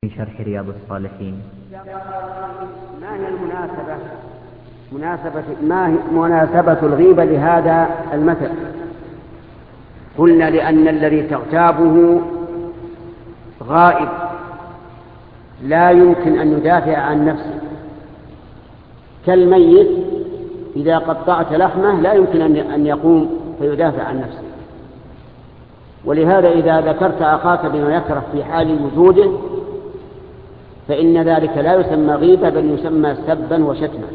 في شرح رياض الصالحين. ما هي ما هي مناسبة الغيبة لهذا المثل؟ قلنا لأن الذي تغتابه غائب لا يمكن أن يدافع عن نفسه، كالميت إذا قطعت لحمه لا يمكن أن يقوم فيدافع عن نفسه. ولهذا إذا ذكرت أخاك بما يكره في حال وجوده فإن ذلك لا يسمى غيبة بل يسمى سبا وشتما.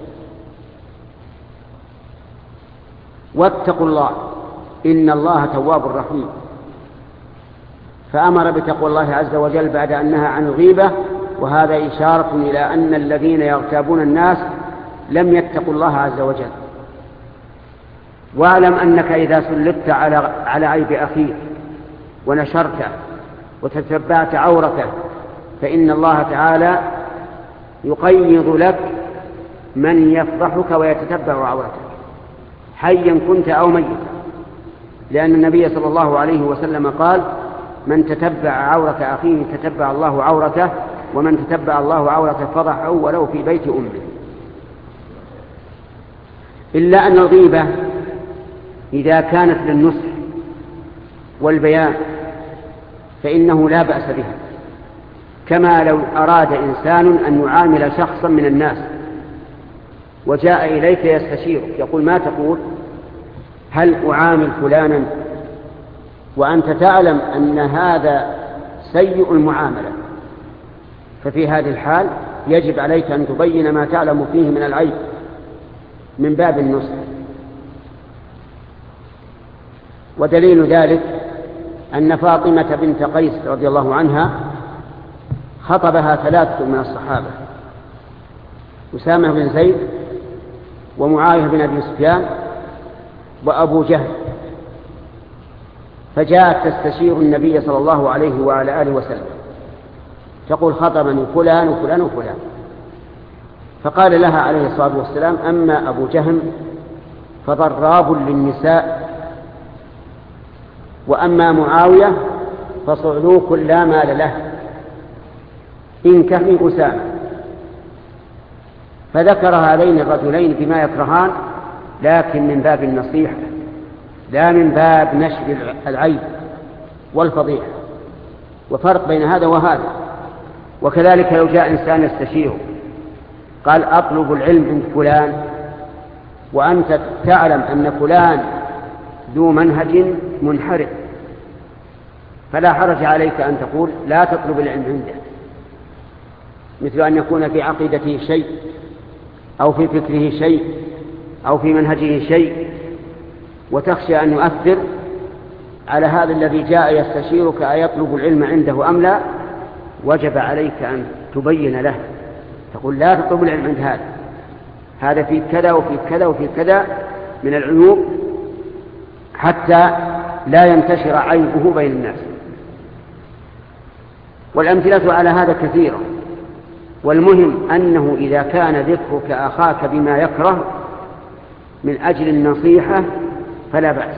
واتقوا الله إن الله تواب رحيم، فأمر بتقوى الله عز وجل بعد أن نهى عن الغيبة، وهذا إشارة إلى أن الذين يغتابون الناس لم يتقوا الله عز وجل. واعلم أنك إذا سلطت على عيب أخيك ونشرته وتتبعت عورته فإن الله تعالى يقيض لك من يفضحك ويتتبع عورتك حيا كنت أو ميتا، لأن النبي صلى الله عليه وسلم قال: من تتبع عورة أخيه تتبع الله عورته، ومن تتبع الله عورته فضحه ولو في بيت أمه. إلا أن الغيبة إذا كانت للنصح والبيان فإنه لا بأس بها، كما لو أراد إنسان أن يعامل شخصا من الناس وجاء إليك يستشيرك يقول: ما تقول؟ هل أعامل فلانا وأنت تعلم أن هذا سيء المعاملة؟ ففي هذه الحال يجب عليك أن تبين ما تعلم فيه من العيب من باب النصح. ودليل ذلك أن فاطمة بنت قيس رضي الله عنها خطبها 3 من الصحابة: أسامة بن زيد ومعاوية بن أبي سفيان وأبو جهل، فجاءت تستشير النبي صلى الله عليه وعلى آله وسلم تقول: خطبني فلان وفلان وفلان. فقال لها عليه الصلاة والسلام: أما أبو جهل فضراب للنساء، وأما معاوية فصعلوك لا مال له، انكحي أسامة. فذكر هذين الرجلين بما يكرهان، لكن من باب النصيحة لا من باب نشر العيب والفضيحة، وفرق بين هذا وهذا. وكذلك لو جاء إنسان يستشيره قال: أطلب العلم عند فلان، وأنت تعلم أن فلان ذو منهج منحرف، فلا حرج عليك أن تقول: لا تطلب العلم عنده، مثل أن يكون في عقيدته شيء أو في فكره شيء أو في منهجه شيء، وتخشى أن يؤثر على هذا الذي جاء يستشيرك أيطلب العلم عنده أم لا. وجب عليك أن تبين له، تقول: لا تطلب العلم عند هذا في كذا وفي كذا وفي كذا من العيوب، حتى لا ينتشر عيبه بين الناس. والأمثلة على هذا كثيرة، والمهم أنه إذا كان ذكرك أخاك بما يكره من أجل النصيحة فلا بأس.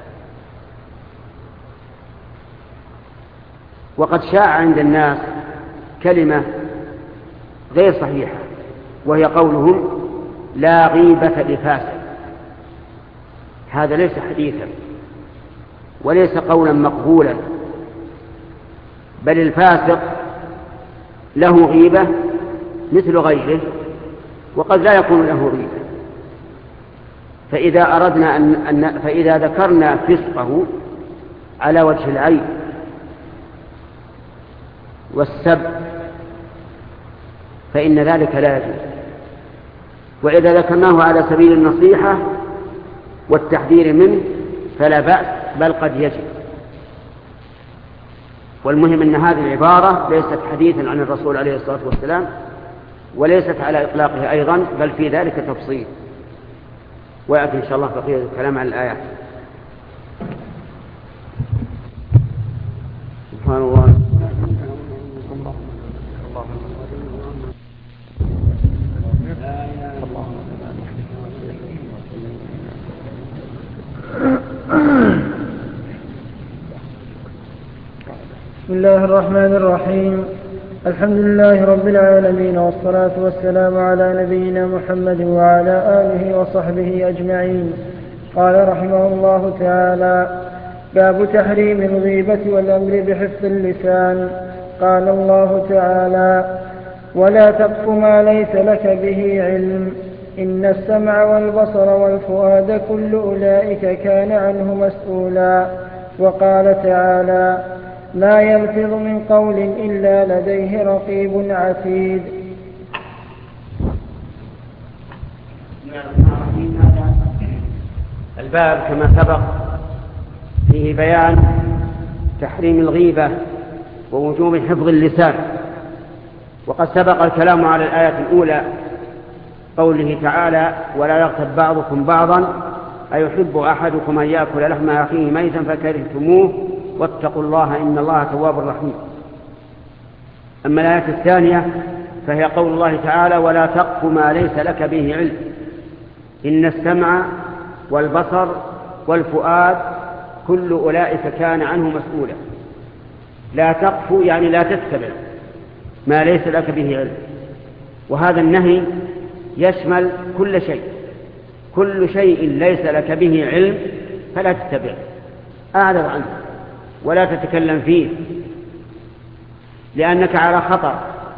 وقد شاع عند الناس كلمة غير صحيحة، وهي قولهم: لا غيبة لفاسق. هذا ليس حديثا وليس قولا مقبولا، بل الفاسق له غيبة مثل غيره، وقد لا يكون له غيبة. فإذا ذكرنا فسقه على وجه العيب والسب فإن ذلك لا يجوز، وإذا ذكرناه على سبيل النصيحة والتحذير منه فلا بأس، بل قد يجب. والمهم أن هذه العبارة ليست حديثا عن الرسول عليه الصلاة والسلام، وليست على إطلاقه أيضا، بل في ذلك تفصيل، ويأتي إن شاء الله بقية الكلام عن الآيات. سبحان الله. بسم الله الرحمن الرحيم. الحمد لله رب العالمين، والصلاة والسلام على نبينا محمد وعلى آله وصحبه أجمعين. قال رحمه الله تعالى: باب تحريم الغيبة والأمر بحفظ اللسان. قال الله تعالى: ولا تقف ما ليس لك به علم، إن السمع والبصر والفؤاد كل أولئك كان عنه مسؤولا. وقال تعالى: ما يلفظ من قول إلا لديه رقيب عتيد. الباب كما سبق فيه بيان تحريم الغيبة ووجوب حفظ اللسان. وقد سبق الكلام على الآية الأولى، قوله تعالى: ولا يغتب بعضكم بعضا أيحب أحدكم أن يأكل لحم أخيه ميتا فكرهتموه واتقوا الله إن الله تواب رحيم. أما الآية الثانية فهي قول الله تعالى: ولا تقف ما ليس لك به علم، إن السمع والبصر والفؤاد كل أولئك كان عنه مسؤولا. لا تقف يعني لا تتبع ما ليس لك به علم، وهذا النهي يشمل كل شيء، كل شيء ليس لك به علم فلا تتبع، أعرض عنه ولا تتكلم فيه لأنك على خطر.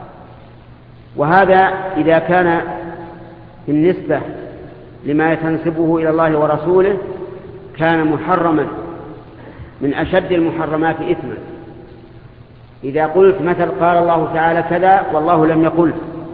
وهذا إذا كان بالنسبة لما يتنسبه إلى الله ورسوله كان محرما من أشد المحرمات إثما. إذا قلت مثل قال الله تعالى كذا والله لم يقل،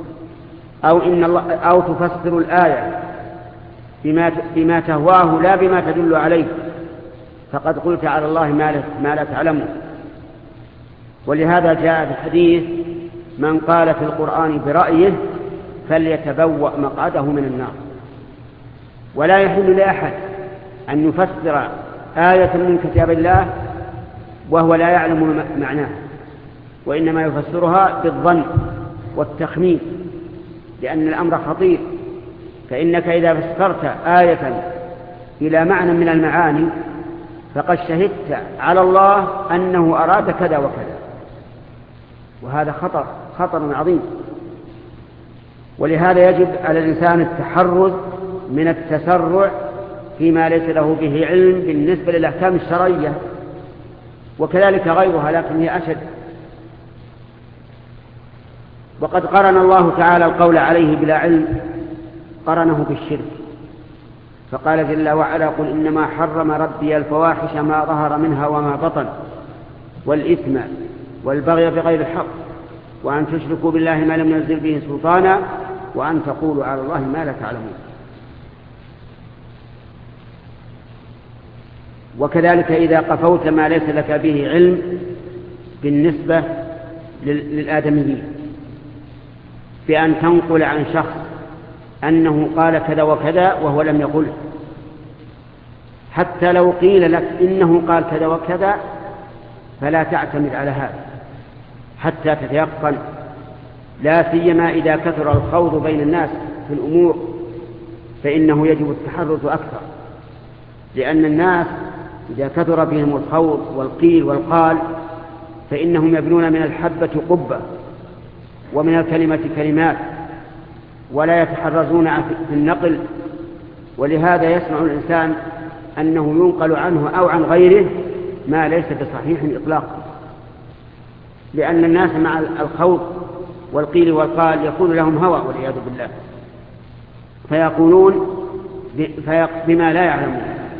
أو تفسر الآية بما تهواه لا بما تدل عليه، فقد قلت على الله ما لا تعلمه. ولهذا جاء في الحديث: من قال في القرآن برأيه فليتبوأ مقعده من النار. ولا يحل لأحد أن يفسر آية من كتاب الله وهو لا يعلم معناه، وإنما يفسرها بالظن والتخمين، لأن الأمر خطير. فإنك إذا فسرت آية إلى معنى من المعاني فقد شهدت على الله أنه أراد كذا وكذا، وهذا خطر عظيم. ولهذا يجب على الإنسان التحرز من التسرع فيما ليس له به علم بالنسبة للأحكام الشرعية، وكذلك غيرها لكن هي أشد. وقد قرن الله تعالى القول عليه بلا علم قرنه بالشرك، فقال جل وعلا: قل إنما حرم ربي الفواحش ما ظهر منها وما بطن والإثم والبغي بغير الحق وأن تشركوا بالله ما لم ينزل به سلطانا وأن تقولوا على الله ما لا تعلمون. وكذلك إذا قفوت ما ليس لك به علم بالنسبة للآدميين بأن تنقل عن شخص أنه قال كذا وكذا وهو لم يقل، حتى لو قيل لك إنه قال كذا وكذا فلا تعتمد على هذا حتى تتيقن، لا سيما إذا كثر الخوض بين الناس في الأمور فإنه يجب التحرز أكثر، لأن الناس إذا كثر بهم الخوض والقيل والقال فإنهم يبنون من الحبة قبة ومن الكلمة كلمات ولا يتحرزون في النقل. ولهذا يسمع الإنسان أنه ينقل عنه أو عن غيره ما ليس بصحيح إطلاقا، لأن الناس مع الخوض والقيل والقال يكون لهم هوى والعياذ بالله، فيقولون بما لا يعلمون.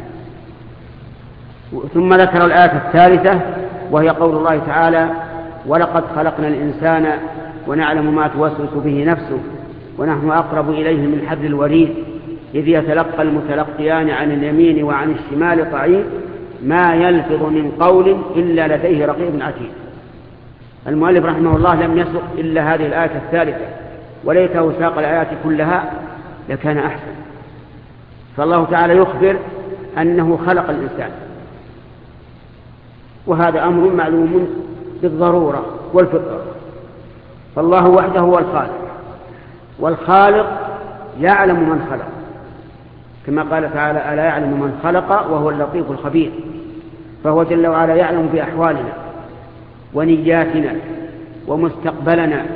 ثم ذكر الآية الثالثة وهي قول الله تعالى: ولقد خلقنا الإنسان ونعلم ما توسوس به نفسه ونحن أقرب إليه من حبل الوريد إذ يتلقى المتلقيان عن اليمين وعن الشمال قعيد ما يلفظ من قول إلا لديه رقيب عتيد. المؤلف رحمه الله لم يسق إلا هذه الآية الثالثة، وليته ساق الآيات كلها لكان أحسن. فالله تعالى يخبر أنه خلق الإنسان، وهذا أمر معلوم بالضرورة والفطرة. فالله وحده هو الخالق، والخالق يعلم من خلق، كما قال تعالى: ألا يعلم من خلق وهو اللطيف الخبير. فهو جل وعلا يعلم بأحوالنا ونياتنا ومستقبلنا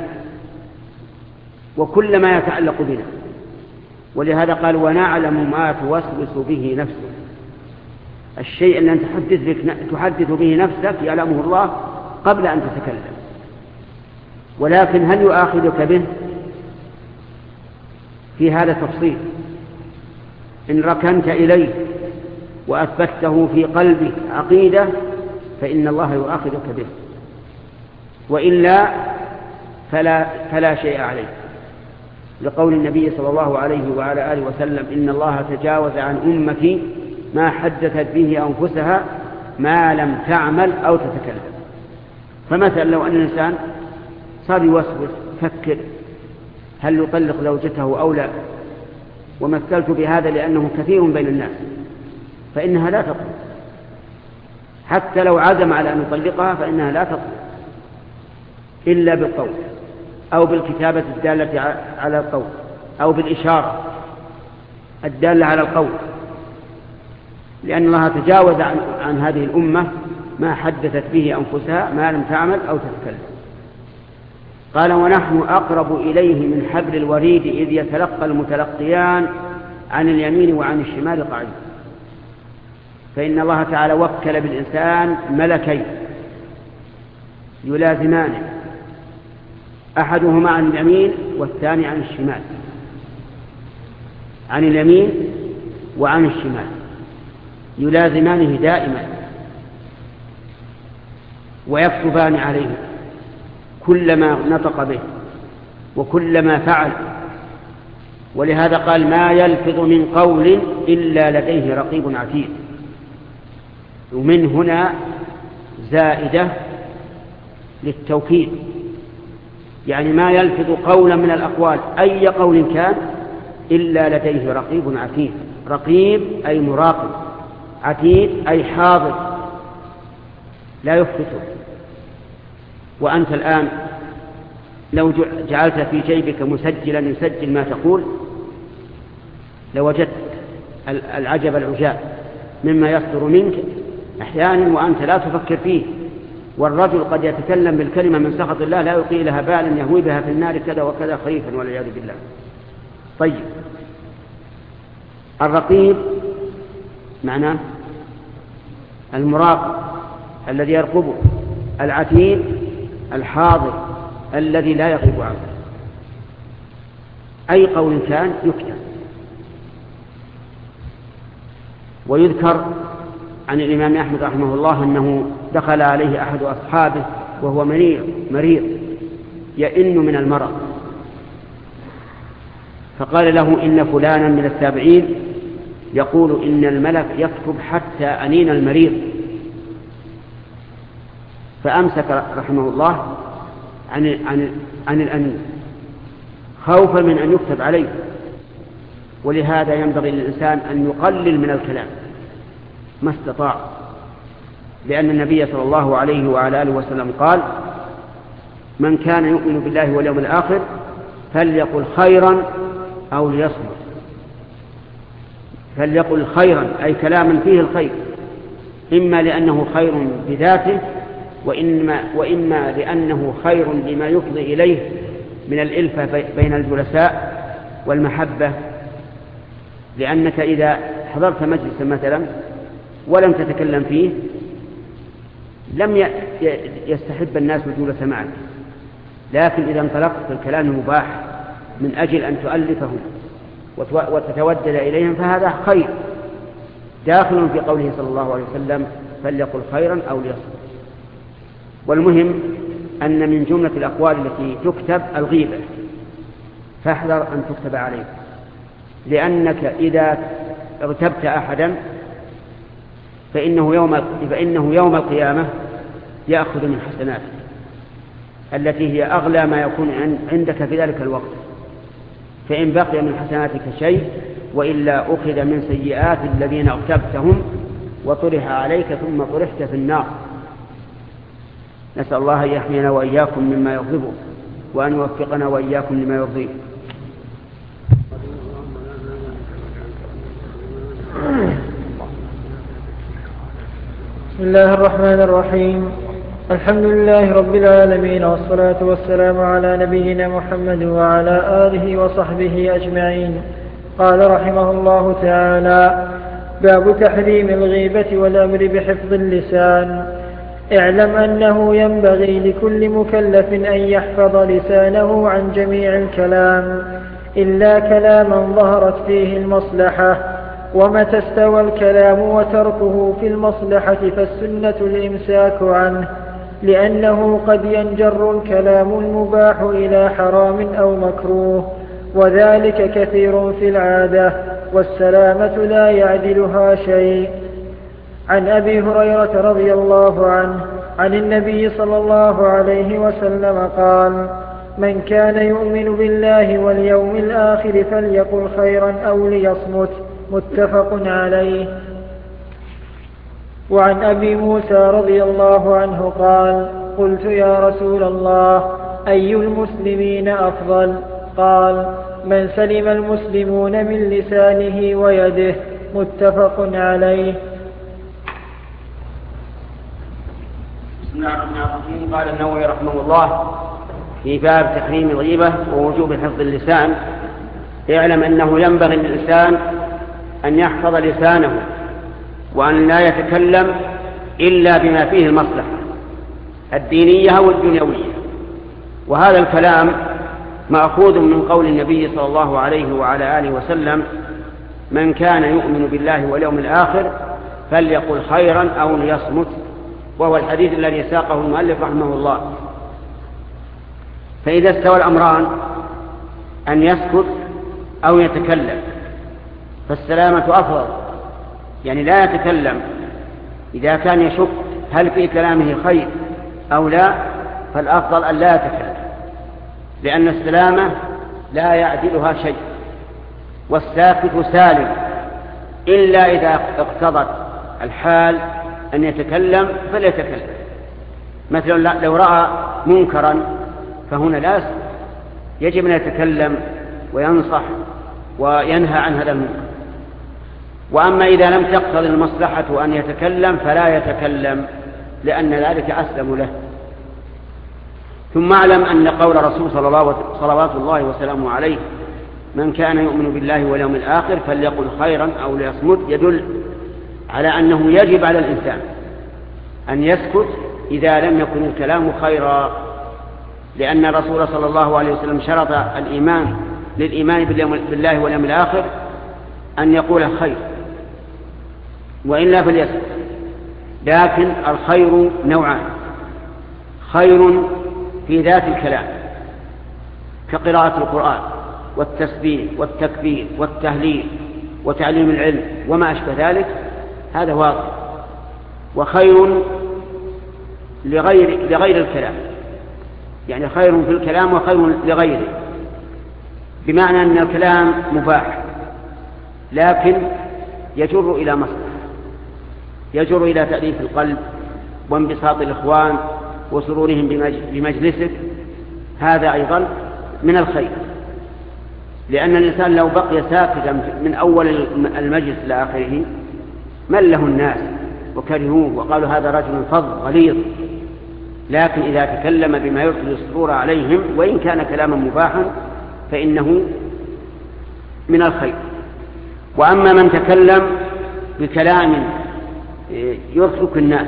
وكل ما يتعلق بنا. ولهذا قال ونعلم ما توسوس به نفسك. الشيء الذي تحدث به نفسك يعلمه الله قبل أن تتكلم، ولكن هل يؤاخذك به؟ في هذا تفصيل. إن ركنت إليه وأثبته في قلبك عقيدة فإن الله يؤاخذك به، وإلا فلا شيء عليك، لقول النبي صلى الله عليه وعلى آله وسلم إن الله تجاوز عن أمتي ما حدثت به أنفسها ما لم تعمل أو تتكلم. فمثلا لو أن الإنسان صار يوسوس فكر هل يطلق زوجته أو لا، ومثلت بهذا لأنه كثير بين الناس، فإنها لا تطلق. حتى لو عزم على أن يطلقها فإنها لا تطلق إلا بالقول أو بالكتابة الدالة على القول أو بالإشارة الدالة على القول، لأن الله تجاوز عن هذه الأمة ما حدثت به أنفسها ما لم تعمل أو تتكلم. قال ونحن أقرب إليه من حبل الوريد إذ يتلقى المتلقيان عن اليمين وعن الشمال قعيد. فإن الله تعالى وكل بالإنسان ملكين يلازمانه، أحدهما عن اليمين والثاني عن الشمال، عن اليمين وعن الشمال يلازمانه دائما ويكتبان عليه كلما نطق به وكلما فعل. ولهذا قال ما يلفظ من قول إلا لديه رقيب عتيد. ومن هنا زائدة للتوكيد، يعني ما يلفظ قولا من الأقوال أي قول كان إلا لديه رقيب عتيد. رقيب أي مراقب، عتيد أي حاضر لا يفته. وأنت الآن لو جعلت في جيبك مسجلا يسجل ما تقول لوجدت العجب العجاب مما يصدر منك أحيانا وأنت لا تفكر فيه. والرجل قد يتكلم بالكلمة من سخط الله لا يلقي لها بالا يهوي بها في النار كذا وكذا خريفا والعياذ بالله. طيب، الرقيب معناه المراقب الذي يرقبه، العتيد الحاضر الذي لا يغيب عنه. أي قول كان يكتب. ويذكر عن الإمام أحمد رحمه الله أنه دخل عليه أحد أصحابه وهو مريض يئن من المرض، فقال له إن فلانا من التابعين يقول إن الملك يكتب حتى أنين المريض. فأمسك رحمه الله عن الأنين خوفا من أن يكتب عليه. ولهذا ينبغي للإنسان أن يقلل من الكلام ما استطاع، لأن النبي صلى الله عليه وعلى آله وسلم قال من كان يؤمن بالله واليوم الآخر فليقل خيرا أو ليصمت. فليقل خيرا أي كلاما فيه الخير، إما لأنه خير بذاته وإما لأنه خير لما يفضي إليه من الإلفة بين الجلساء والمحبة. لأنك إذا حضرت مجلسا مثلا ولم تتكلم فيه لم يستحب الناس الجلوس معك، لكن إذا انطلقت في الكلام المباح من أجل أن تؤلفهم وتتودد إليهم فهذا خير داخل في قوله صلى الله عليه وسلم فليقل خيرا أو ليصمت. والمهم أن من جملة الأقوال التي تكتب الغيبة، فاحذر أن تكتب عليك، لأنك إذا اغتبت أحدا فإنه يوم القيامة يأخذ من حسناتك التي هي أغلى ما يكون عندك في ذلك الوقت، فإن بقي من حسناتك شيء وإلا أخذ من سيئات الذين اغتبتهم وطرح عليك ثم طرحت في النار. نسأل الله أن يحمينا وإياكم مما يغضبه وأن يوفقنا وإياكم لما يرضيه. بسم الله الرحمن الرحيم. الحمد لله رب العالمين، والصلاة والسلام على نبينا محمد وعلى آله وصحبه أجمعين. قال رحمه الله تعالى: باب تحريم الغيبة والأمر بحفظ اللسان. اعلم أنه ينبغي لكل مكلف أن يحفظ لسانه عن جميع الكلام إلا كلاما ظهرت فيه المصلحة، ومتى استوى الكلام وتركه في المصلحة فالسنة الإمساك عنه، لأنه قد ينجر الكلام المباح إلى حرام أو مكروه، وذلك كثير في العادة، والسلامة لا يعدلها شيء. عن أبي هريرة رضي الله عنه عن النبي صلى الله عليه وسلم قال: من كان يؤمن بالله واليوم الآخر فليقل خيرا أو ليصمت. متفق عليه. وعن أبي موسى رضي الله عنه قال: قلت يا رسول الله، أي المسلمين أفضل؟ قال: من سلم المسلمون من لسانه ويده. متفق عليه. بسم الله الرحمن الرحيم. قال النووي رحمه الله في باب تحريم الغيبة ووجوب حفظ اللسان: اعلم أنه ينبغي للإنسان أن يحفظ لسانه وأن لا يتكلم إلا بما فيه المصلحة الدينية والدنيوية. وهذا الكلام مأخوذ من قول النبي صلى الله عليه وعلى آله وسلم: من كان يؤمن بالله واليوم الآخر فليقل خيرا أو ليصمت، وهو الحديث الذي ساقه المؤلف رحمه الله. فإذا استوى الأمران أن يسكت أو يتكلم فالسلامة أفضل، يعني لا يتكلم. إذا كان يشك هل في كلامه خير أو لا فالأفضل أن لا يتكلم، لأن السلامة لا يعدلها شيء، والساكت سالم إلا إذا اقتضت الحال أن يتكلم فليتكلم. مثلا لو رأى منكرا فهنا لا يسكت، يجب أن يتكلم وينصح وينهى عن هذا المنكر. وأما إذا لم تقتضي المصلحة أن يتكلم فلا يتكلم، لأن ذلك أسلم له. ثم اعلم أن قول رسول صلوات الله وسلامه عليه: من كان يؤمن بالله واليوم الآخر فليقل خيرا أو ليصمت، يدل على أنه يجب على الإنسان أن يسكت إذا لم يكن الكلام خيرا، لأن الرسول صلى الله عليه وسلم شرط للإيمان بالله واليوم الآخر أن يقول خير، وإلا فليسكت. لكن الخير نوعان: خير في ذات الكلام كقراءة القرآن والتسبيح والتكبير والتهليل وتعليم العلم وما أشبه ذلك، هذا واضح. وخير لغير الكلام، يعني خير في الكلام وخير لغيره، بمعنى أن الكلام مباح لكن يجر إلى مصلحة، يجر إلى تأليف القلب وانبساط الإخوان وسرورهم بمجلسك، هذا أيضا من الخير. لأن الإنسان لو بقي ساكتا من أول المجلس إلى آخره مله الناس وكرهوه وقالوا هذا رجل فظ غليظ، لكن إذا تكلم بما يرسل السرور عليهم وإن كان كلاما مباحا فإنه من الخير. وأما من تكلم بكلام يرسك الناس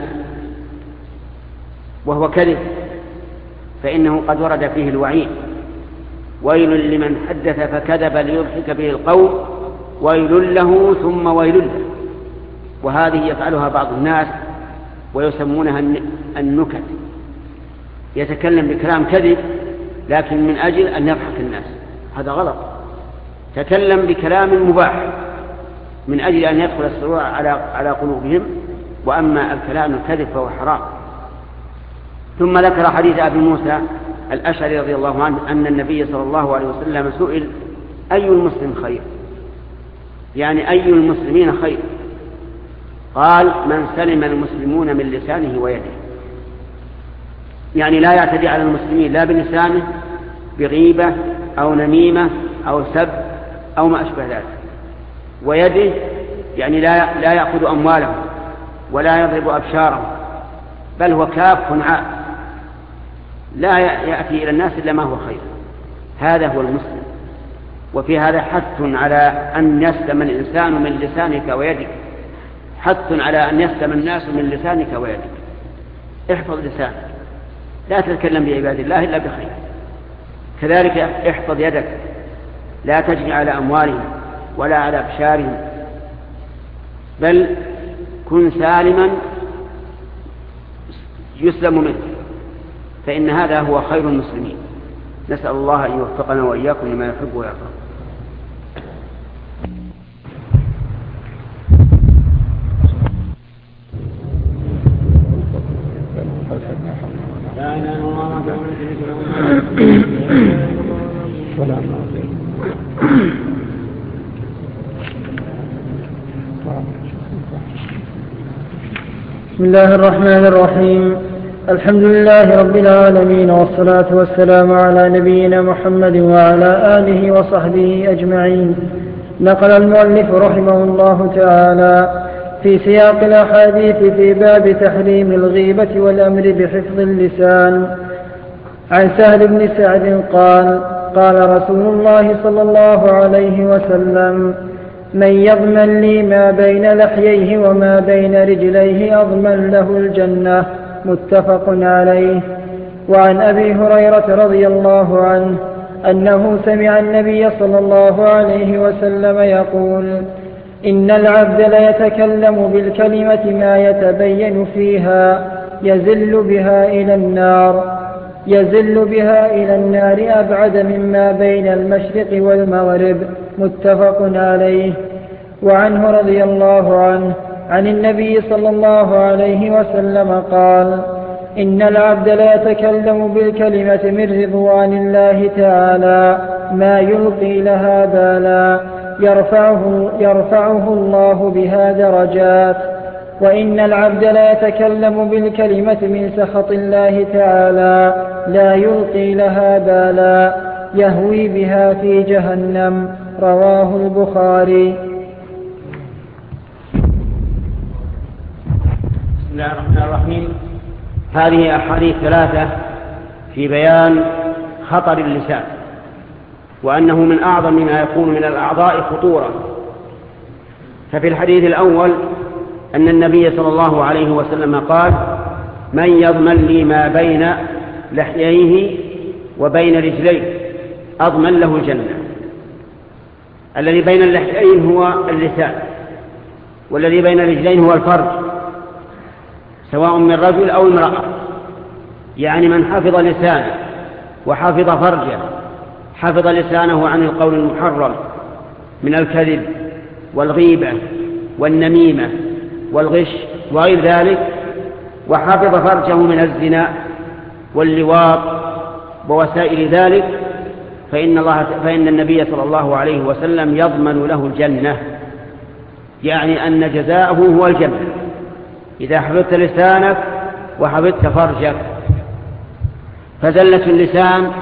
وهو كذب فإنه قد ورد فيه الوعيد: ويل لمن حدث فكذب ليضحك به القوم ويل له ثم ويل له. وهذه يفعلها بعض الناس ويسمونها النكت، يتكلم بكلام كذب لكن من أجل أن يضحك الناس، هذا غلط. تكلم بكلام مباح من أجل أن يدخل السرور على قلوبهم، وأما الكلام الكذب فهو حرام. ثم ذكر حديث أبي موسى الأشعري رضي الله عنه أن النبي صلى الله عليه وسلم سئل: أي المسلم خير؟ يعني أي المسلمين خير؟ قال: من سلم المسلمون من لسانه ويده، يعني لا يعتدي على المسلمين لا بلسانه بغيبة أو نميمة أو سب أو ما أشبه ذلك، ويده يعني لا يأخذ أموالهم ولا يضرب أبشارهم، بل هو كاف عاء، لا يأتي إلى الناس إلا ما هو خير. هذا هو المسلم. وفي هذا حث على أن يسلم الإنسان من لسانك ويدك، حث على أن يسلم الناس من لسانك ويدك. احفظ لسانك، لا تتكلم بعباد الله إلا بخير. كذلك احفظ يدك، لا تجري على أموالهم ولا على أبشارهم، بل كن سالما يسلم منك، فإن هذا هو خير المسلمين. نسأل الله أن يوفقنا وإياكم لما يحب ويرضى. لا إله إلا الله بسم الله الرحمن الرحيم. الحمد لله رب العالمين، والصلاة والسلام على نبينا محمد وعلى آله وصحبه أجمعين. نقل المؤلف رحمه الله تعالى في سياق الأحاديث في باب تحريم الغيبة والأمر بحفظ اللسان عن سهل بن سعد قال: قال رسول الله صلى الله عليه وسلم: من يضمن لي ما بين لحييه وما بين رجليه أضمن له الجنة. متفق عليه. وعن أبي هريرة رضي الله عنه أنه سمع النبي صلى الله عليه وسلم يقول: إن العبد ليتكلم بالكلمة ما يتبين فيها يزل بها إلى النار أبعد مما بين المشرق والمغرب. متفق عليه. وعنه رضي الله عنه عن النبي صلى الله عليه وسلم قال: إن العبد لا يتكلم بالكلمة من رضوان الله تعالى ما يلقي لها بالا يرفعه الله بها درجات. وإن العبد لا يتكلم بالكلمة من سخط الله تعالى لا يلقي لها بالا يهوي بها في جهنم. رواه البخاري. بسم الله الرحمن الرحيم. هذه أحاديث ثلاثة في بيان خطر اللسان، وأنه من أعظم ما يكون من الأعضاء خطورة. ففي الحديث الأول أن النبي صلى الله عليه وسلم قال: من يضمن لي ما بين لحييه وبين رجليه أضمن له الجنة. الذي بين اللحيين هو اللسان، والذي بين الرجلين هو الفرج، سواء من رجل أو امرأة. يعني من حفظ لسانه وحفظ فرجه، حفظ لسانه عن القول المحرم من الكذب والغيبة والنميمة والغش وغير ذلك، وحفظ فرجه من الزنا واللواط ووسائل ذلك، فإن النبي صلى الله عليه وسلم يضمن له الجنة. يعني أن جزاؤه هو الجنة إذا حفظت لسانك وحفظت فرجك. فزلة اللسان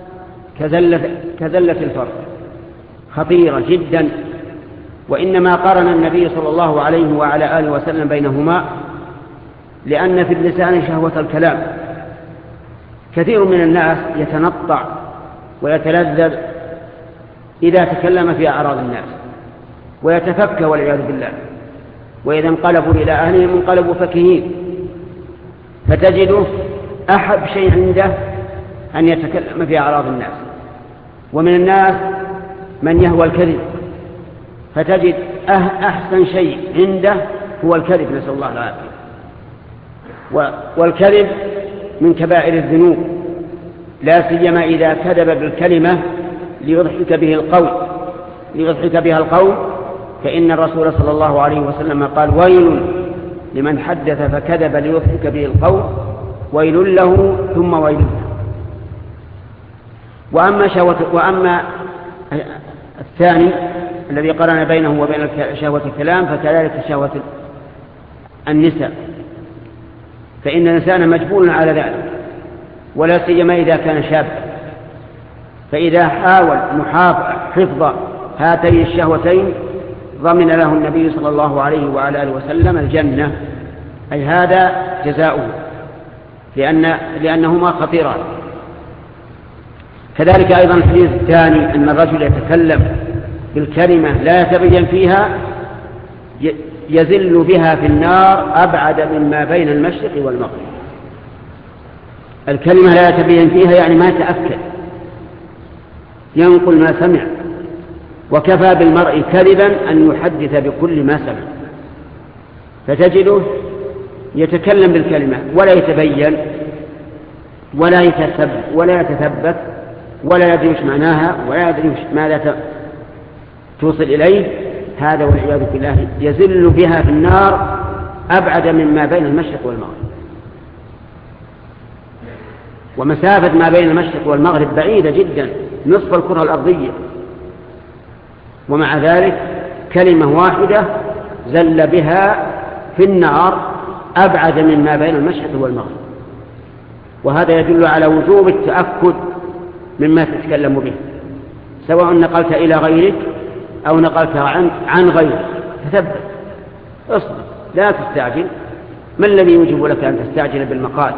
كزلة الفرج، خطيرة جدا. وإنما قارن النبي صلى الله عليه وعلى آله وسلم بينهما لأن في اللسان شهوة الكلام. كثير من الناس يتنطع ويتلذذ إذا تكلم في أعراض الناس ويتفكى والعياذ بالله، وإذا انقلبوا إلى أهلهم انقلبوا فكهين. فتجده أحب شيء عنده أن يتكلم في أعراض الناس. ومن الناس من يهوى الكذب، فتجد أحسن شيء عنده هو الكذب، نسأل الله العافية. والكذب من كبائر الذنوب، لا سيما إذا كذب بالكلمة ليضحك بها القول، فإن الرسول صلى الله عليه وسلم قال: ويل لمن حدث فكذب ليضحك به القول، ويل له ثم ويل له. وأما الثاني الذي قرن بينه وبين شهوة الكلام فكذلك شهوة النساء، فإن الإنسان مجبول على ذلك، ولا سيما إذا كان شابا. فإذا حاول حفظ هاتين الشهوتين ضمن له النبي صلى الله عليه وعلى آله وسلم الجنة، أي هذا جزاؤه. لأنهما خطيران. كذلك أيضا الحديث الثاني أن الرجل يتكلم بالكلمة لا يتبين فيها يزل بها في النار أبعد مما بين المشرق والمغرب. الكلمة لا يتبين فيها يعني ما يتأكد، ينقل ما سمع، وكفى بالمرء كذبا أن يحدث بكل ما سمع. فتجده يتكلم بالكلمة ولا يتبين ولا يتثبت ولا يدري وش معناها ولا يدري ماذا توصل إليه. هذا والعياذ بالله يزل بها في النار أبعد مما بين المشرق والمغرب. ومسافة ما بين المشرق والمغرب بعيدة جدا، نصف الكرة الأرضية، ومع ذلك كلمة واحدة زل بها في النار أبعد مما بين المشرق والمغرب. وهذا يدل على وجوب التأكد مما تتكلم به، سواء نقلت إلى غيرك أو نقلت عن غيرك. تثبت، اصبر، لا تستعجل. ما الذي يوجب لك أن تستعجل بالمقال؟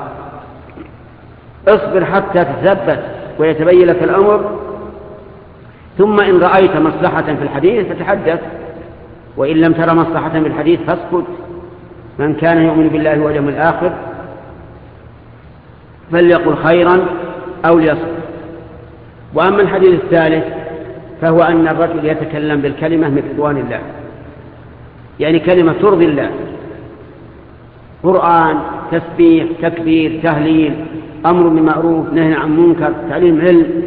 اصبر حتى تثبت ويتبين لك الأمر، ثم إن رأيت مصلحة في الحديث فتحدث، وإن لم ترى مصلحة في الحديث فاسكت. من كان يؤمن بالله واليوم الآخر فليقل خيرا أو ليصمت. وأما الحديث الثالث فهو أن الرجل يتكلم بالكلمة من رضوان الله، يعني كلمة ترضي الله، قرآن، تسبيح، تكبير، تهليل، أمر بمعروف، نهي عن منكر، تعليم علم،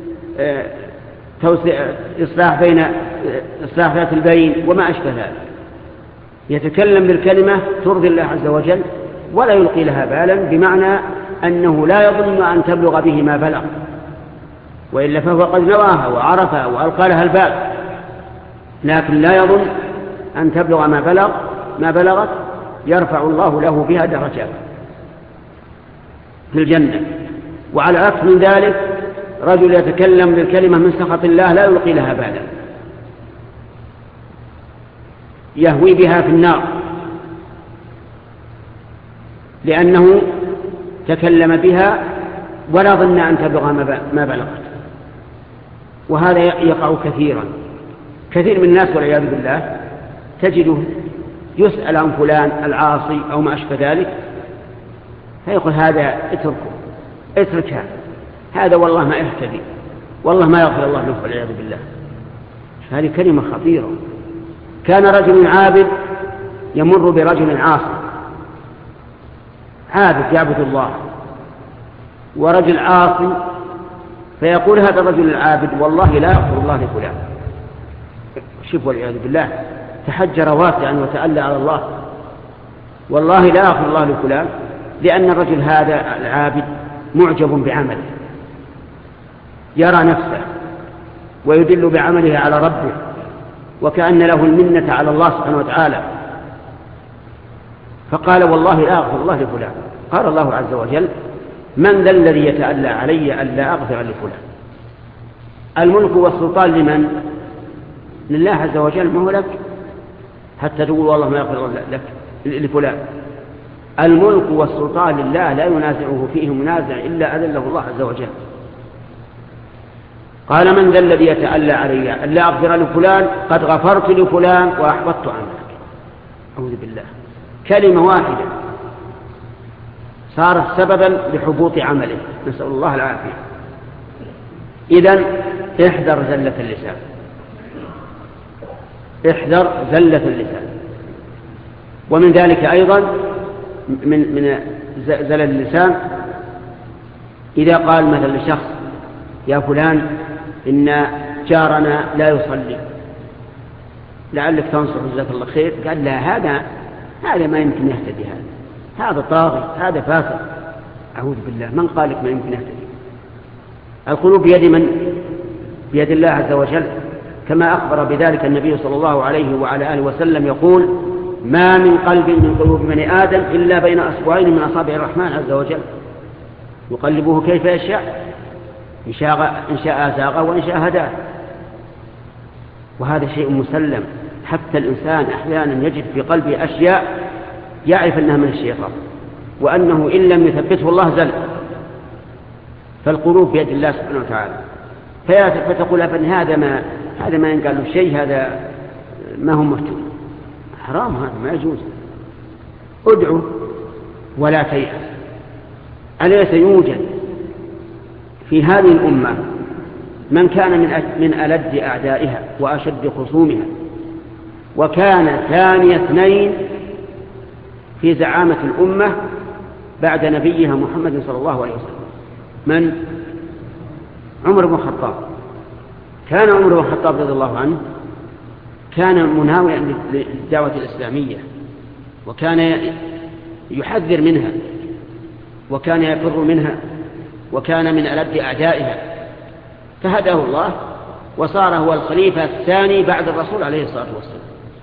إصلاح ذات البين وما أشبه ذلك. يتكلم بالكلمة ترضي الله عز وجل ولا يلقي لها بالا، بمعنى أنه لا يظن أن تبلغ به ما بلغ، وإلا فهو قد نواها وعرفها وألقى لها الباب، لكن لا يظن أن تبلغ ما بلغت، يرفع الله له بها درجات في الجنة. وعلى عكس من ذلك رجل يتكلم بالكلمة من سخط الله لا يلقي لها بالا، يهوي بها في النار، لأنه تكلم بها ولا ظن أن تبلغ ما بلغت. وهذا يقع كثيرا. كثير من الناس والعياذ بالله تجده يسأل عن فلان العاصي أو ما أشبه ذلك، فيقول هذا اترك هذا والله ما يهتدي، والله ما يغفر الله له والعياذ بالله. هذه كلمة خطيرة. كان رجل عابد يمر برجل عاصي، عابد يعبد الله ورجل عاصي، فيقول هذا الرجل العابد والله لا يغفر الله لفلان. شوف والعياذ بالله، تحجر واسعا وتألى على الله، والله لا يغفر الله لفلان، لأن الرجل هذا العابد معجب بعمله، يرى نفسه ويدل بعمله على ربه، وكأن له المنة على الله سبحانه وتعالى، فقال والله لا أغفر الله لفلان. قال الله عز وجل من ذا الذي يتألى علي ألا أغفر لفلان؟ الملك والسلطان لمن؟ لله عز وجل، ما هو لك حتى تقول والله ما يغفر لك لفلان. الملك والسلطان لله لا ينازعه فيه منازع إلا أذله الله عز وجل. قال من ذا الذي يتألى علي ألا أغفر لفلان؟ قد غفرت لفلان وأحبطت عنك. أعوذ بالله، كلمة واحدة صارت سببا لحبوط عمله، نسأل الله العافية. إذن احذر زلة اللسان، احذر زلة اللسان. ومن ذلك أيضا من زلة اللسان إذا قال مثلا لشخص يا فلان إن جارنا لا يصلي لعلك تنصر جزاك الله خير، قال لا هذا ما يمكن يهتدي، هذا طاغي، هذا فاسق. أعوذ بالله، من قال لك ما يمكن يهتدي؟ القلوب بيد من؟ بيد الله عز وجل، كما أخبر بذلك النبي صلى الله عليه وعلى آله وسلم يقول ما من قلب من قلوب بني آدم إلا بين أصبعين من أصابع الرحمن عز وجل يقلبه كيف يشاء، إن شاء زاغ وإن شاء هدى. وهذا شيء مسلم، حتى الإنسان أحيانا يجد في قلبه أشياء يعرف أنها من الشيطان، وأنه إن لم يثبته الله زل، فالقلوب بيد الله سبحانه وتعالى. فتقول هذا ما ينقال له شيء، هذا ما هو مفتون، حرام، هذا ما يجوز. ادعو ولا تيأس. أليس يوجد في هذه الأمة من كان من ألد أعدائها وأشد خصومها، وكان ثاني اثنين في زعامة الأمة بعد نبيها محمد صلى الله عليه وسلم؟ من؟ عمر بن الخطاب. كان عمر بن الخطاب رضي الله عنه كان مناوئا للدعوة الإسلامية، وكان يحذر منها، وكان يفر منها، وكان من ألد أعدائها، فهداه الله وصار هو الخليفة الثاني بعد الرسول عليه الصلاة والسلام.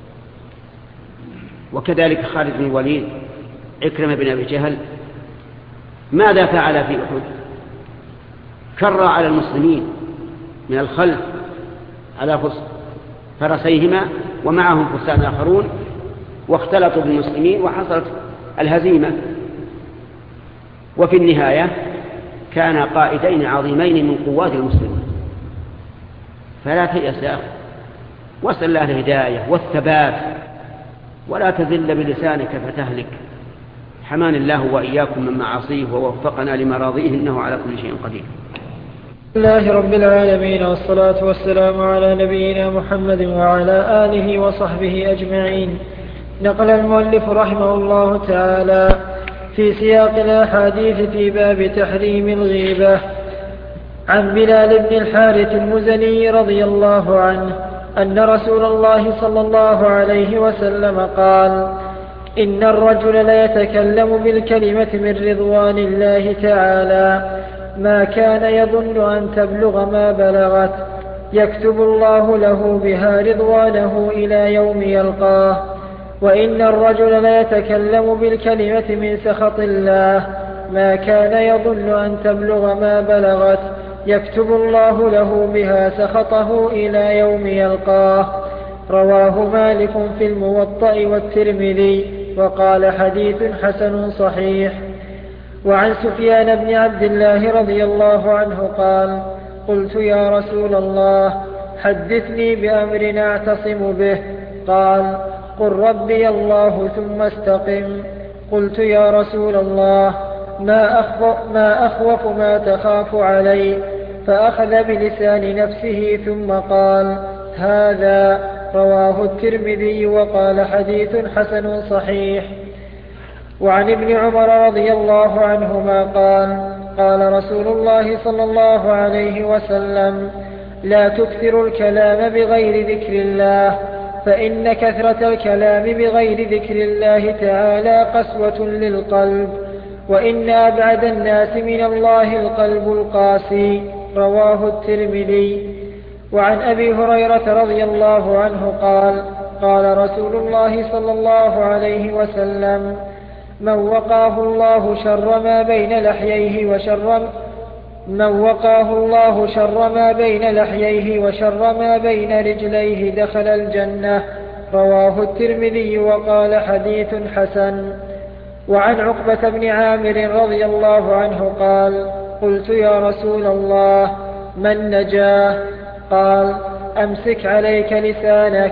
وكذلك خالد بن الوليد، عكرمة بن أبي جهل، ماذا فعل في أحد؟ كر على المسلمين من الخلف على فرسيهما ومعهم فرسان آخرون، واختلطوا بالمسلمين وحصلت الهزيمة. وفي النهاية كان قائدين عظيمين من قوات المسلمين. فلا تيأس يا أخي، واسأل الله الهداية والثبات، ولا تذل بلسانك فتهلك. حماني الله وإياكم من معاصيه ووفقنا لمراضيه، إنه على كل شيء قدير. بسم الله رب العالمين، والصلاة والسلام على نبينا محمد وعلى آله وصحبه أجمعين. نقل المؤلف رحمه الله تعالى في سياق الأحاديث في باب تحريم الغيبة عن بلال بن الحارث المزني رضي الله عنه أن رسول الله صلى الله عليه وسلم قال: إن الرجل ليتكلم بالكلمة من رضوان الله تعالى ما كان يظن أن تبلغ ما بلغت، يكتب الله له بها رضوانه إلى يوم يلقاه. وإن الرجل ليتكلم بالكلمة من سخط الله ما كان يظن أن تبلغ ما بلغت، يكتب الله له بها سخطه إلى يوم يلقاه. رواه مالك في الموطأ والترمذي وقال: حديث حسن صحيح. وعن سفيان بن عبد الله رضي الله عنه قال: قلت: يا رسول الله، حدثني بأمر أعتصم به. قال: قل ربي الله ثم استقم. قلت: يا رسول الله، ما أخوف ما تخاف علي؟ فأخذ بلسان نفسه ثم قال: هذا. رواه الترمذي وقال: حديث حسن صحيح. وعن ابن عمر رضي الله عنهما قال: قال رسول الله صلى الله عليه وسلم: لا تكثروا الكلام بغير ذكر الله، فإن كثرة الكلام بغير ذكر الله تعالى قسوة للقلب، وإن أبعد الناس من الله القلب القاسي. رواه الترمذي. وعن أبي هريرة رضي الله عنه قال: قال رسول الله صلى الله عليه وسلم: من وقاه الله شر ما بين لحييه وشر ما بين رجليه دخل الجنة. رواه الترمذي وقال: حديث حسن. وعن عقبة بن عامر رضي الله عنه قال: قلت: يا رسول الله، من نجاه؟ قال: أمسك عليك لسانك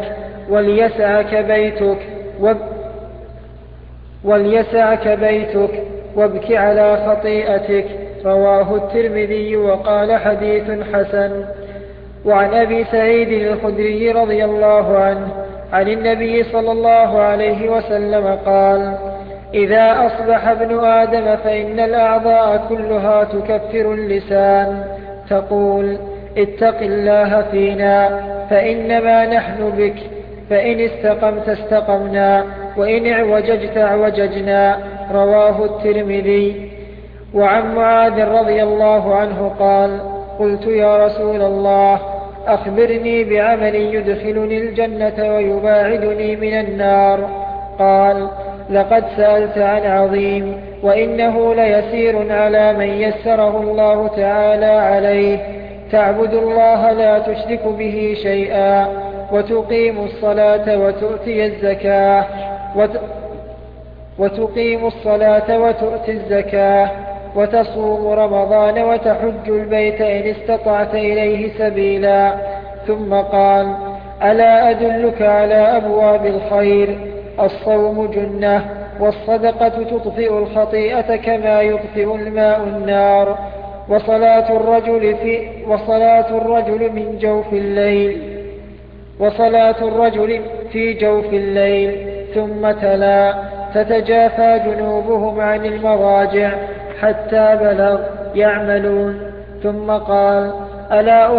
وليسعك بيتك وابك على خطيئتك. رواه الترمذي وقال: حديث حسن. وعن أبي سعيد الخدري رضي الله عنه عن النبي صلى الله عليه وسلم قال: إذا أصبح ابن آدم فإن الأعضاء كلها تكفر اللسان، تقول: اتق الله فينا فإنما نحن بك، فإن استقمت استقمنا، وإن اعوججت اعوججنا. رواه الترمذي. وعن معاذ رضي الله عنه قال: قلت: يا رسول الله، أخبرني بعمل يدخلني الجنة ويباعدني من النار. قال: لقد سألت عن عظيم، وإنه ليسير على من يسره الله تعالى عليه: تعبد الله لا تشرك به شيئا، وتقيم الصلاة وتؤتي الزكاة وتقيم الصلاة وتؤتي الزكاة وتصوم رمضان وتحج البيت إن استطعت إليه سبيلا. ثم قال: ألا أدلك على أبواب الخير؟ الصوم جنة، والصدقة تطفئ الخطيئة كما يطفئ الماء النار، وصلاة الرجل في جوف الليل. ثم تلا: تتجافى جنوبهم عن المضاجع حتى بلغ يعملون. ثم قال: ألا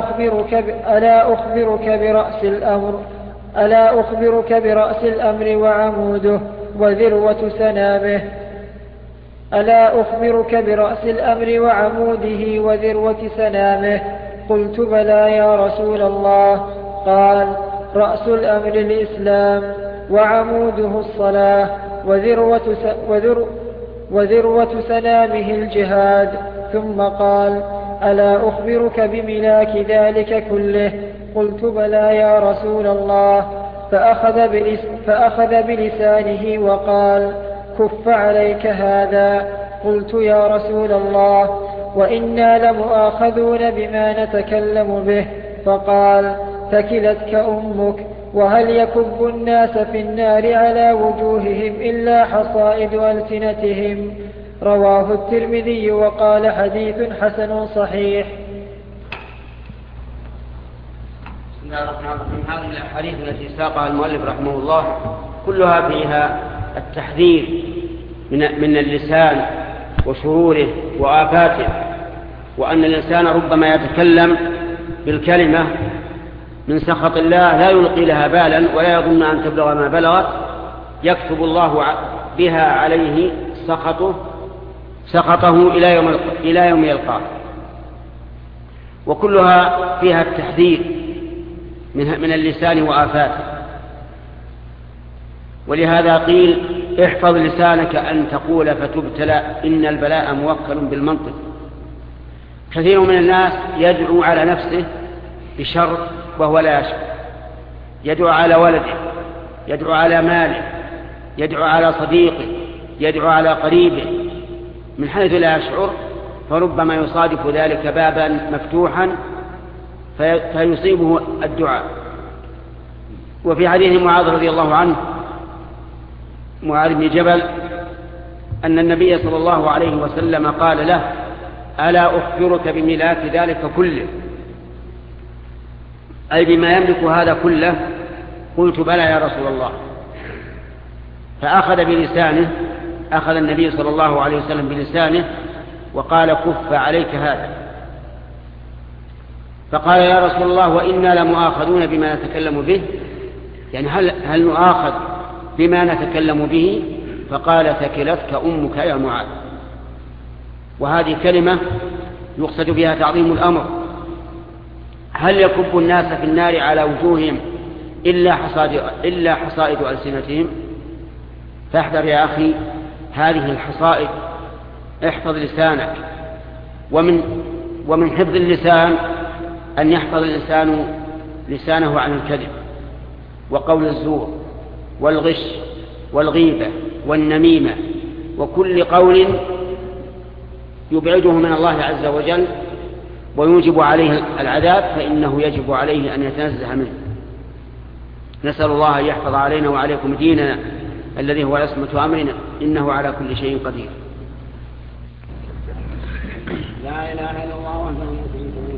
أخبرك برأس الأمر وعموده وذروة سنامه؟ ألا أخبرك برأس الأمر وعموده وذروة سنامه؟ قلت: بلى يا رسول الله. قال: رأس الأمر الإسلام، وعموده الصلاة، وذروة سنامه الجهاد. ثم قال: ألا أخبرك بملاك ذلك كله؟ قلت: بلى يا رسول الله. فأخذ بلسانه وقال: كف عليك هذا. قلت: يا رسول الله، وإنا لمؤاخذون بما نتكلم به. فقال: ثكلتك أمك، وهل يكب الناس في النار على وجوههم إلا حصائد ألسنتهم؟ رواه الترمذي وقال: حديث حسن صحيح. بسم الله الرحمن الرحيم. هذه الأحاديث التي ساقها المؤلف رحمه الله كلها فيها التحذير من اللسان وشروره وآفاته، وأن الإنسان ربما يتكلم بالكلمة من سخط الله لا يلقي لها بالا ولا يظن أن تبلغ ما بلغت، يكتب الله بها عليه سخطه إلى يوم يلقاه. وكلها فيها التحذير من اللسان وآفاته. ولهذا قيل: احفظ لسانك أن تقول فتبتلى، إن البلاء موكل بالمنطق. كثير من الناس يدعو على نفسه بشر وهو لا يشعر، يدعو على ولده، يدعو على ماله، يدعو على صديقه، يدعو على قريبه من حيث لا يشعر، فربما يصادف ذلك بابا مفتوحا فيصيبه الدعاء. وفي حديث معاذ رضي الله عنه، معاذ بن جبل، أن النبي صلى الله عليه وسلم قال له: ألا أخبرك بملاك ذلك كله؟ أي بما يملك هذا كله. قلت: بلى يا رسول الله. فأخذ بلسانه، أخذ النبي صلى الله عليه وسلم بلسانه وقال: كف عليك هذا. فقال: يا رسول الله، وإنا لمؤاخذون بما نتكلم به، يعني هل نؤاخذ بما نتكلم به؟ فقال: ثكلتك أمك يا معاذ. وهذه كلمة يقصد بها تعظيم الأمر. هل يكب الناس في النار على وجوههم إلا حصائد ألسنتهم؟ فاحذر يا أخي هذه الحصائد، احفظ لسانك. ومن حفظ اللسان أن يحفظ الإنسان لسانه عن الكذب وقول الزور والغش والغيبة والنميمة وكل قول يبعده من الله عز وجل ويوجب عليه العذاب، فإنه يجب عليه أن يتنزه منه. نسأل الله أن يحفظ علينا وعليكم ديننا الذي هو عصمة أمرنا، إنه على كل شيء قدير. لا إله إلا الله وحده لا شريك له.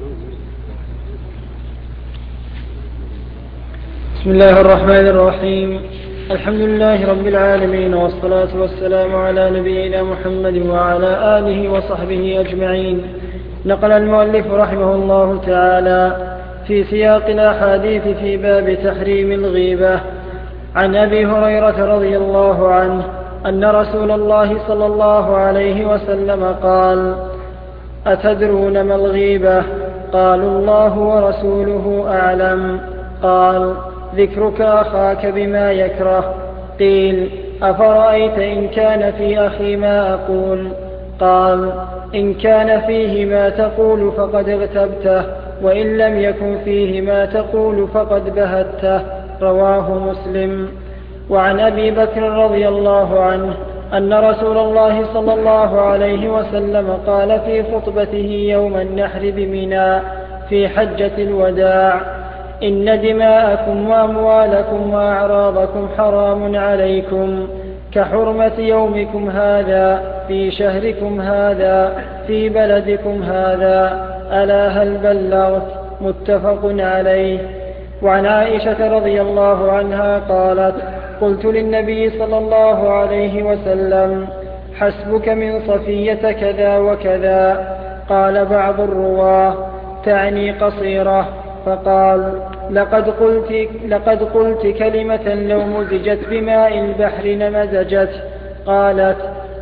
بسم الله الرحمن الرحيم. الحمد لله رب العالمين، والصلاة والسلام على نبينا محمد وعلى آله وصحبه أجمعين. نقل المؤلف رحمه الله تعالى في سياق الأحاديث في باب تحريم الغيبة عن أبي هريرة رضي الله عنه أن رسول الله صلى الله عليه وسلم قال: أتدرون ما الغيبة؟ قالوا: الله ورسوله أعلم. قال: ذكرك أخاك بما يكره. قيل: أفرأيت إن كان في أخي ما أقول؟ قال: إن كان فيه ما تقول فقد اغتبته، وإن لم يكن فيه ما تقول فقد بهته. رواه مسلم. وعن أبي بكر رضي الله عنه أن رسول الله صلى الله عليه وسلم قال في خطبته يوم النحر بمنى في حجة الوداع: إن دماءكم وأموالكم وأعراضكم حرام عليكم كحرمة يومكم هذا في شهركم هذا في بلدكم هذا، ألا هل بلغت؟ متفق عليه. وعن عائشة رضي الله عنها قالت: قلت للنبي صلى الله عليه وسلم: حسبك من صفية كذا وكذا. قال بعض الرواه: تعني قصيرة. فقال: لقد قلت كلمة لو مزجت بماء البحر لمزجت. قالت: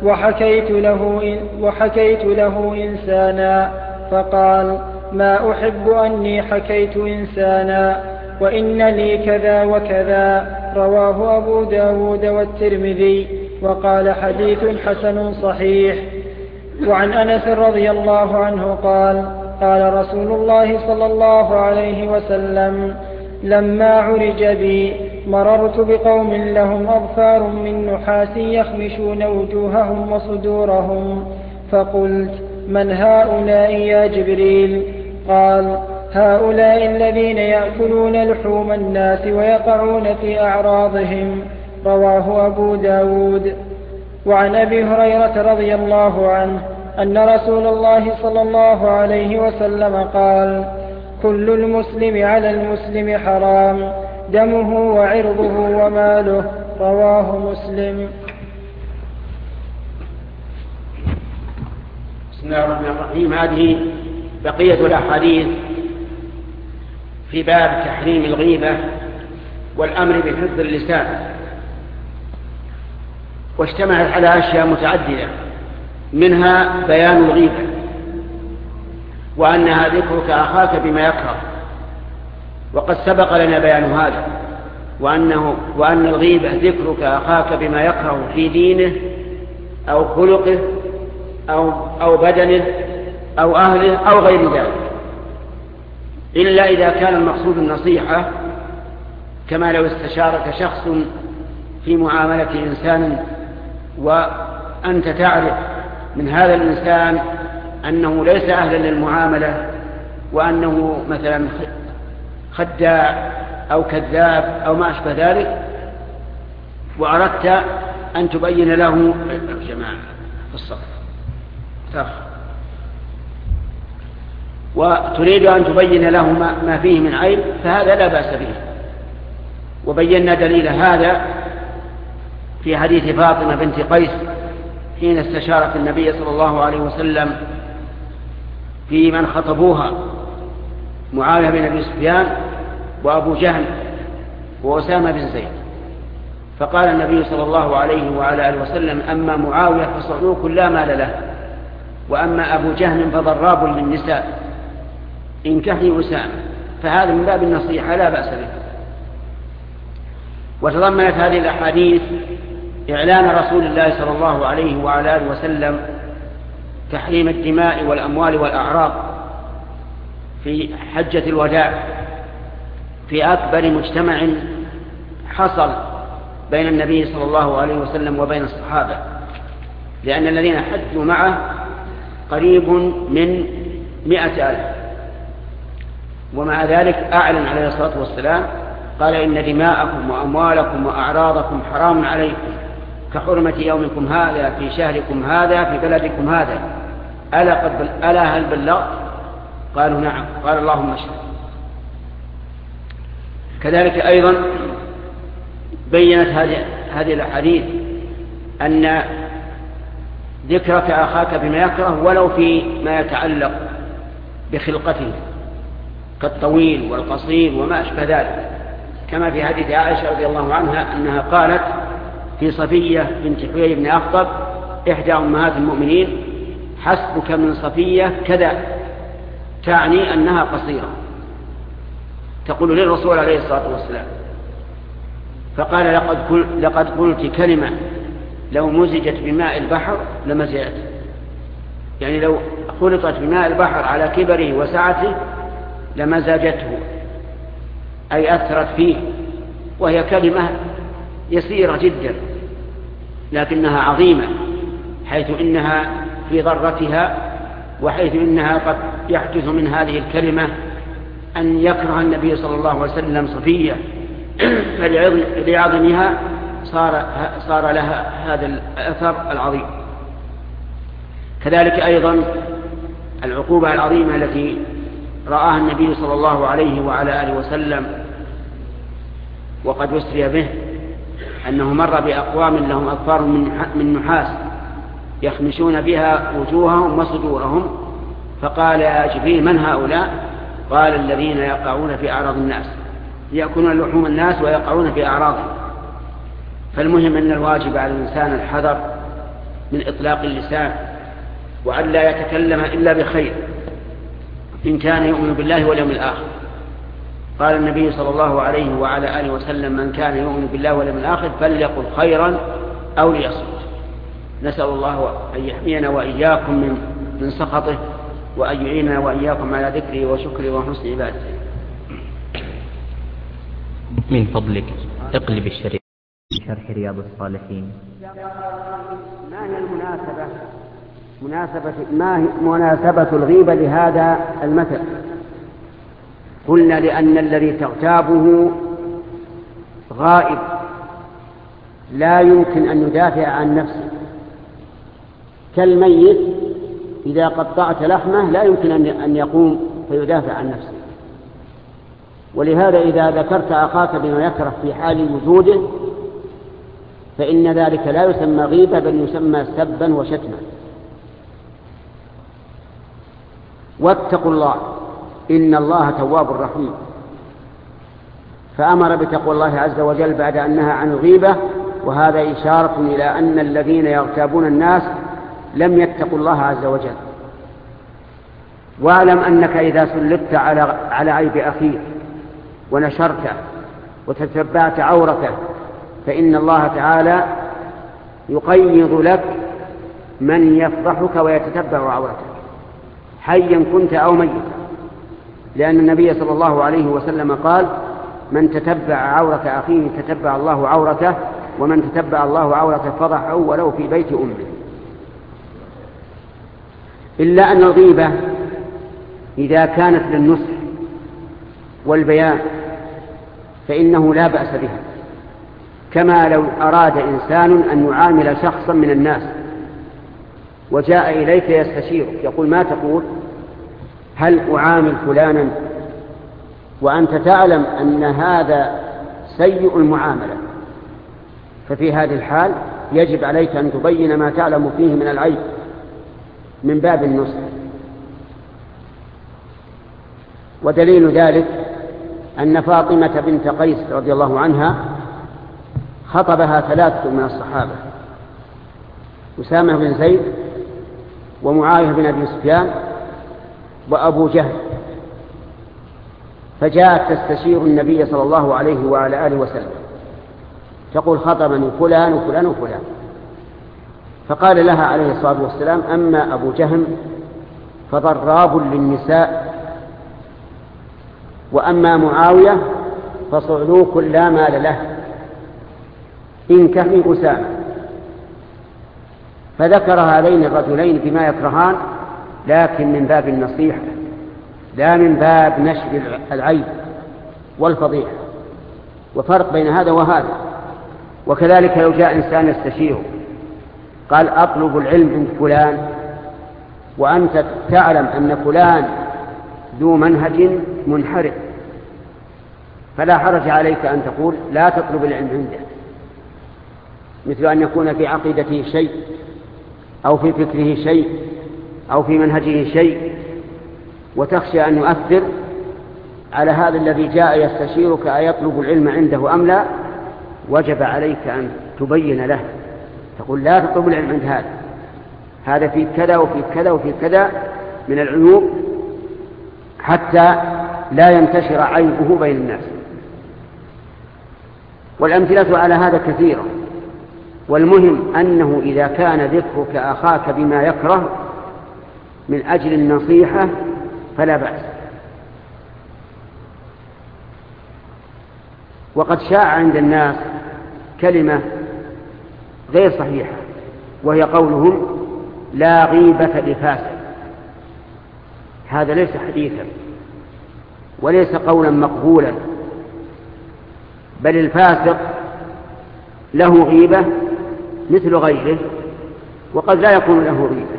وحكيت له إنسانا. فقال: ما أحب أني حكيت إنسانا، وإن لي كذا وكذا. رواه أبو داود والترمذي، وقال: حديث حسن صحيح. وعن أنس رضي الله عنه قال: قال رسول الله صلى الله عليه وسلم: لما عرج بي مررت بقوم لهم أظفار من نحاس يخمشون وجوههم وصدورهم، فقلت: من هؤلاء يا جبريل؟ قال: هؤلاء الذين يأكلون لحوم الناس ويقعون في أعراضهم. رواه أبو داود. وعن أبي هريرة رضي الله عنه أن رسول الله صلى الله عليه وسلم قال: كل المسلم على المسلم حرام، دمه وعرضه وماله. رواه مسلم. بسم الله الرحمن الرحيم. هذه بقية الأحاديث في باب تحريم الغيبة والأمر بحفظ اللسان، واشتملت على أشياء متعددة، منها بيان الغيبة وأنها ذكرك أخاك بما يكره، وقد سبق لنا بيان هذا، وأن الغيبة ذكرك أخاك بما يكره في دينه أو خلقه أو بدنه أو أهله أو غير ذلك، إلا إذا كان المقصود النصيحة، كما لو استشارك شخص في معاملة إنسان وأنت تعرف من هذا الإنسان أنه ليس أهلا للمعاملة، وأنه مثلا خداع أو كذاب أو ما أشبه ذلك، وأردت أن تبين له جماعة في الصف وتريد أن تبين له ما فيه من عيب، فهذا لا بأس به. وبينا دليل هذا في حديث فاطمة بنت قيس حين استشارت النبي صلى الله عليه وسلم في من خطبوها، معاوية بن أبي سفيان وأبو جهل وأسامة بن زيد، فقال النبي صلى الله عليه وعلى آله وسلم: أما معاوية فصعلوك لا مال له، وأما أبو جهل فضراب للنساء، انكحي أسامة. فهذا من باب النصيحة لا بأس به. وتضمنت هذه الأحاديث إعلان رسول الله صلى الله عليه وعلى آله وسلم تحريم الدماء والأموال والأعراض في حجة الوداع في أكبر مجتمع حصل بين النبي صلى الله عليه وسلم وبين الصحابة، لأن الذين حجوا معه قريب من 100,000، ومع ذلك أعلن عليه الصلاة والسلام قال: إن دماءكم وأموالكم وأعراضكم حرام عليكم كحرمة يومكم هذا في شهركم هذا في بلدكم هذا، ألا هل بلغت؟ قالوا: نعم. قال: اللهم اشهد. كذلك أيضا بيّنت هذه الأحاديث أن ذكرك أخاك بما يكره ولو في ما يتعلق بخلقته كالطويل والقصير وما أشبه ذلك، كما في حديث عائشة رضي الله عنها أنها قالت في صفية بنت حيي بن أخطب إحدى أمهات المؤمنين: حسبك من صفية كذا، تعني أنها قصيرة، تقول للرسول عليه الصلاة والسلام. فقال: لقد قلت كلمة لو مزجت بماء البحر لمزجت، يعني لو خلطت بماء البحر على كبره وسعته لمزجته، أي أثرت فيه، وهي كلمة يسيرة جدا لكنها عظيمة، حيث إنها في ضرتها، وحيث إنها قد يحدث من هذه الكلمة أن يكره النبي صلى الله عليه وسلم صفية، فلعظمها صار لها هذا الأثر العظيم. كذلك أيضا العقوبة العظيمة التي رآها النبي صلى الله عليه وعلى آله وسلم وقد أسري به، أنه مر بأقوام لهم أظفار من نحاس يخمشون بها وجوههم وصدورهم، فقال يا جبريل من هؤلاء؟ قال الذين يقعون في أعراض الناس، يأكلون لحوم الناس ويقعون في أعراضهم. فالمهم أن الواجب على الإنسان الحذر من إطلاق اللسان، وأن لا يتكلم إلا بخير إن كان يؤمن بالله واليوم الآخر. قال النبي صلى الله عليه وعلى آله وسلم من كان يؤمن بالله واليوم الآخر فليقل خيرا أو ليصمت. نسأل الله أن يحمينا وإياكم من سخطه، وأن يعيننا وإياكم على ذكره وشكره وحسن عبادته. من فضلك اقلب الشريعة شرح رياض الصالحين. ما هي ما هي مناسبة الغيبة لهذا المثل؟ قلنا لأن الذي تغتابه غائب لا يمكن أن يدافع عن نفسه، كالميت إذا قطعت لحمه لا يمكن أن يقوم فيدافع عن نفسه. ولهذا إذا ذكرت أخاك بما يكره في حال وجوده فإن ذلك لا يسمى غيبة، بل يسمى سبا وشتما. واتقوا الله إن الله تواب رحيم، فأمر بتقوى الله عز وجل بعد أن نهى عن الغيبة، وهذا إشارة إلى أن الذين يغتابون الناس لم يتقوا الله عز وجل. واعلم أنك إذا سلطت على عيب أخيك ونشرته وتتبعت عورته فإن الله تعالى يقيض لك من يفضحك ويتتبع عورتك حيا كنت أو ميتا، لأن النبي صلى الله عليه وسلم قال من تتبع عورة أخيه تتبع الله عورته، ومن تتبع الله عورته فضحه ولو في بيت أمه. إلا أن الغيبة إذا كانت للنصح والبيان فإنه لا بأس بها، كما لو أراد إنسان أن يعامل شخصا من الناس وجاء إليك يستشيرك يقول ما تقول؟ هل أعامل فلانا وأنت تعلم أن هذا سيء المعاملة؟ ففي هذه الحال يجب عليك أن تبين ما تعلم فيه من العيب من باب النصح. ودليل ذلك أن فاطمة بنت قيس رضي الله عنها خطبها 3 من الصحابة، أسامة بن زيد ومعاوية بن أبي سفيان وأبو جهل، فجاءت تستشير النبي صلى الله عليه وعلى آله وسلم تقول خطبني فلان وفلان وفلان، فقال لها عليه الصلاة والسلام أما أبو جهل فضراب للنساء، وأما معاوية فصعلوك لا مال له انكحي أسامة. فذكر هذين الرجلين بما يكرهان، لكن من باب النصيحة لا من باب نشر العيب والفضيحة، وفرق بين هذا وهذا. وكذلك لو جاء إنسان يستشيره قال أطلب العلم عند فلان، وأنت تعلم أن فلان ذو منهج منحرف، فلا حرج عليك أن تقول لا تطلب العلم عنده، مثل أن يكون في عقيدته شيء أو في فكره شيء أو في منهجه شيء، وتخشى أن يؤثر على هذا الذي جاء يستشيرك أيطلب العلم عنده أم لا. وجب عليك أن تبين له، تقول لا تطلب العلم عند هذا في كذا وفي كذا وفي كذا من العيوب، حتى لا ينتشر عيبه بين الناس. والأمثلة على هذا كثيرة، والمهم أنه إذا كان ذكرك أخاك بما يكره من أجل النصيحة فلا بأس. وقد شاع عند الناس كلمة غير صحيحة، وهي قولهم لا غيبة لفاسق. هذا ليس حديثا وليس قولا مقبولا، بل الفاسق له غيبة مثل غيره، وقد لا يكون له غيبة.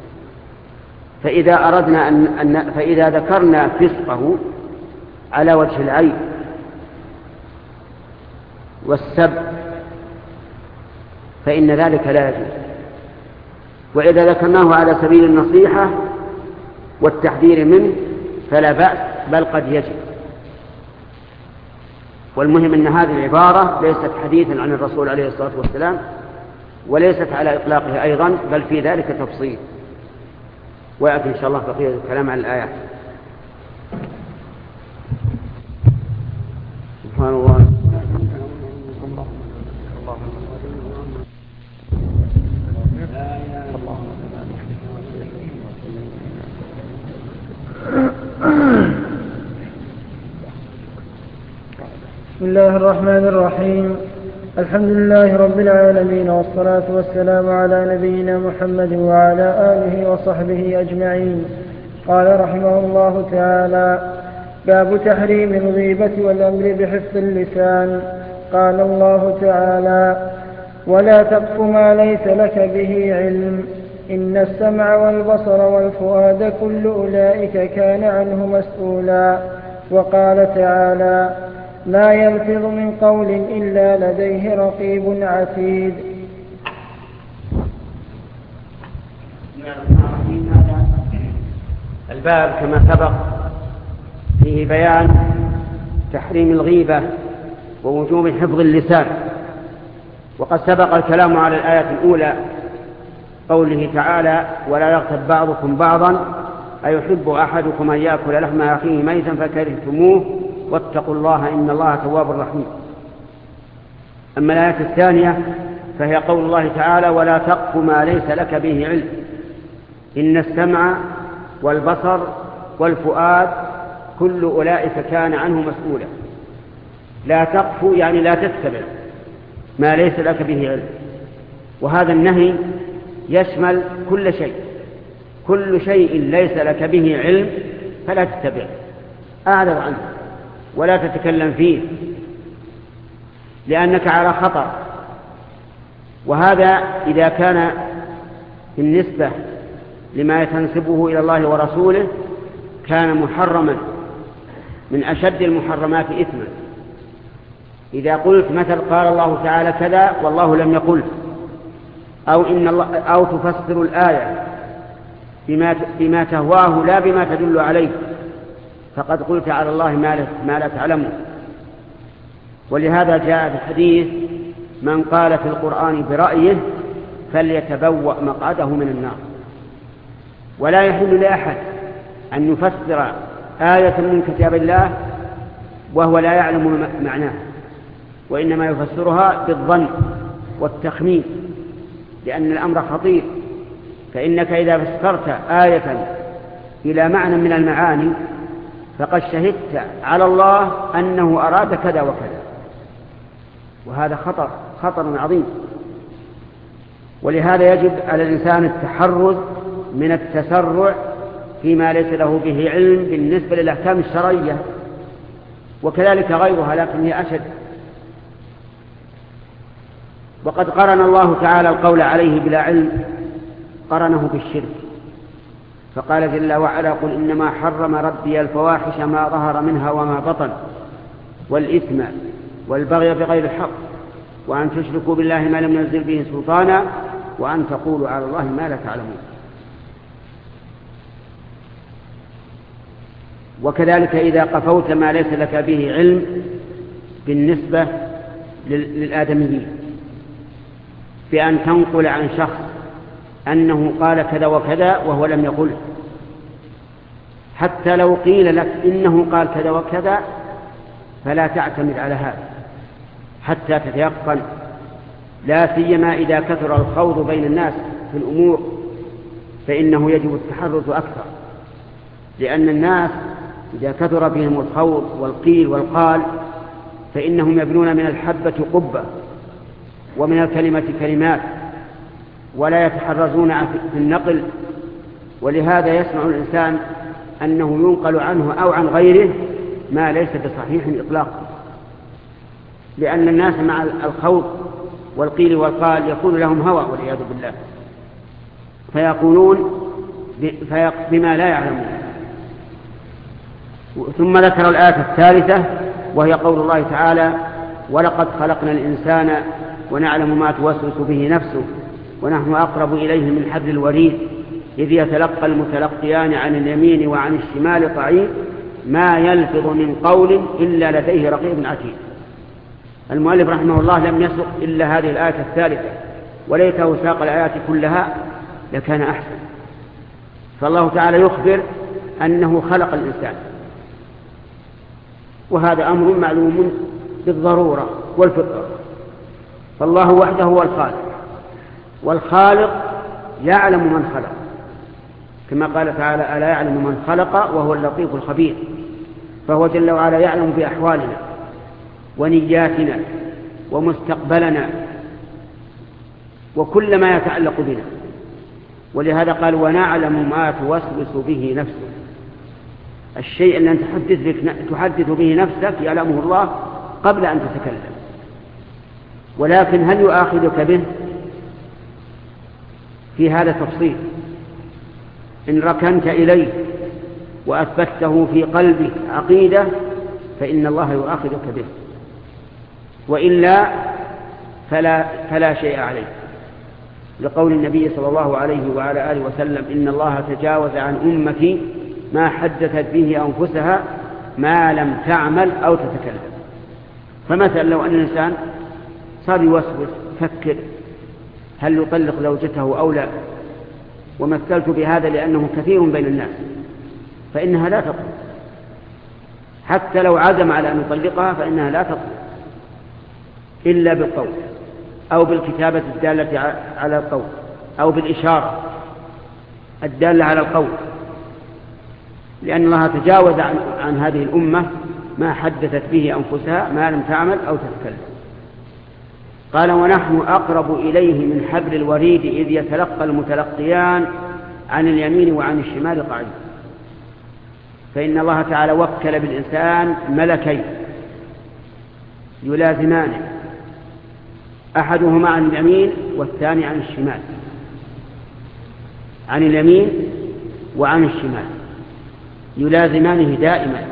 فإذا ذكرنا فسقه على وجه العيب والسب فإن ذلك لا يجوز، وإذا ذكرناه على سبيل النصيحة والتحذير منه فلا بأس، بل قد يجب. والمهم أن هذه العبارة ليست حديثا عن الرسول عليه الصلاة والسلام، وليست على إطلاقه أيضا، بل في ذلك تفصيل، ويأتي إن شاء الله بقية الكلام عن الآيات. سبحان الله. بسم الله الرحمن الرحيم. الحمد لله رب العالمين، والصلاة والسلام على نبينا محمد وعلى آله وصحبه أجمعين. قال رحمه الله تعالى: باب تحريم الغيبة والأمر بحفظ اللسان. قال الله تعالى: ولا تقف ما ليس لك به علم إن السمع والبصر والفؤاد كل أولئك كان عنه مسؤولا. وقال تعالى: ما يلفظ من قول إلا لديه رقيب عتيد. الباب كما سبق فيه بيان تحريم الغيبة ووجوب حفظ اللسان، وقد سبق الكلام على الآية الأولى قوله تعالى: ولا يغتب بعضكم بعضا أيحب أحدكم أن يأكل لحم أخيه ميتا فكرهتموه واتقوا الله إن الله تواب رحيم. أما الآية الثانية فهي قول الله تعالى: ولا تقف ما ليس لك به علم إن السمع والبصر والفؤاد كل أولئك كان عنه مسؤولا. لا تقف يعني لا تتبع ما ليس لك به علم، وهذا النهي يشمل كل شيء، كل شيء ليس لك به علم فلا تتبع، أعرض عنه ولا تتكلم فيه لأنك على خطر. وهذا إذا كان بالنسبة لما تنسبه إلى الله ورسوله كان محرما من أشد المحرمات إثما. إذا قلت مثل قال الله تعالى كذا والله لم يقل، أو تفسر الآية بما تهواه لا بما تدل عليه، فقد قلت على الله ما لا تعلمه. ولهذا جاء في الحديث: من قال في القرآن برأيه فليتبوأ مقعده من النار. ولا يحل لأحد أن يفسر آية من كتاب الله وهو لا يعلم معناها، وإنما يفسرها بالظن والتخمين، لأن الأمر خطير. فإنك إذا فسرت آية إلى معنى من المعاني فقد شهدت على الله أنه أراد كذا وكذا، وهذا خطر عظيم. ولهذا يجب على الإنسان التحرز من التسرع فيما ليس له به علم بالنسبة للأحكام الشرعية، وكذلك غيرها لكن هي أشد. وقد قرن الله تعالى القول عليه بلا علم قرنه بالشرك، فقال جل وعلا: قل إنما حرم ربي الفواحش ما ظهر منها وما بطن والإثم والبغي بغير الحق وأن تشركوا بالله ما لم ينزل به سلطانا وأن تقولوا على الله ما لا تعلمون. وكذلك إذا قفوت ما ليس لك به علم بالنسبة للآدميين بأن تنقل عن شخص أنه قال كذا وكذا وهو لم يقل، حتى لو قيل لك إنه قال كذا وكذا فلا تعتمد على هذا حتى تتيقن، لا سيما إذا كثر الخوض بين الناس في الأمور فإنه يجب التحرز أكثر، لأن الناس إذا كثر بهم الخوض والقيل والقال فإنهم يبنون من الحبة قبة، ومن الكلمة كلمات، ولا يتحرزون في النقل، ولهذا يسمع الإنسان أنه ينقل عنه أو عن غيره ما ليس بصحيح إطلاقا، لأن الناس مع الخوض والقيل والقال يكون لهم هوى والعياذ بالله، فيقولون بما لا يعلمون. ثم ذكر الآية الثالثة وهي قول الله تعالى: ولقد خلقنا الإنسان ونعلم ما توسوس به نفسه ونحن أقرب إليه من حبل الوريد إذ يتلقى المتلقيان عن اليمين وعن الشمال قعيد ما يلفظ من قول إلا لديه رقيب عتيد. المؤلف رحمه الله لم يسق إلا هذه الآية الثالثة، وليته ساق الآيات كلها لكان أحسن. فالله تعالى يخبر أنه خلق الإنسان، وهذا أمر معلوم بالضرورة والفطرة. فالله وحده هو الخالق، والخالق يعلم من خلق، كما قال تعالى: ألا يعلم من خلق وهو اللطيف الخبير. فهو جل وعلا يعلم بأحوالنا ونياتنا ومستقبلنا وكل ما يتعلق بنا، ولهذا قال: ونعلم ما توسوس به نفسه. الشيء الذي تحدث به نفسك يعلمه الله قبل أن تتكلم، ولكن هل يؤاخذك به؟ في هذا تفصيل. إن ركنت إليه وأثبته في قلبك عقيدة فإن الله يؤاخذك به، وإلا فلا شيء عليه، لقول النبي صلى الله عليه وعلى آله وسلم: إن الله تجاوز عن أمتي ما حدثت به أنفسها ما لم تعمل أو تتكلم. فمثلا لو أن الإنسان صار يوسوس فكر هل يطلق زوجته أو لا، ومثلت بهذا لأنه كثير بين الناس، فإنها لا تطلق، حتى لو عزم على أن يطلقها فإنها لا تطلق إلا بالقول أو بالكتابة الدالة على القول أو بالإشارة الدالة على القول، لأن الله تجاوز عن هذه الأمة ما حدثت به أنفسها ما لم تعمل أو تتكلم. قال: ونحن أقرب إليه من حبل الوريد إذ يتلقى المتلقيان عن اليمين وعن الشمال قعيد. فإن الله تعالى وكل بالإنسان ملكين يلازمانه، أحدهما عن اليمين والثاني عن الشمال، عن اليمين وعن الشمال يلازمانه دائما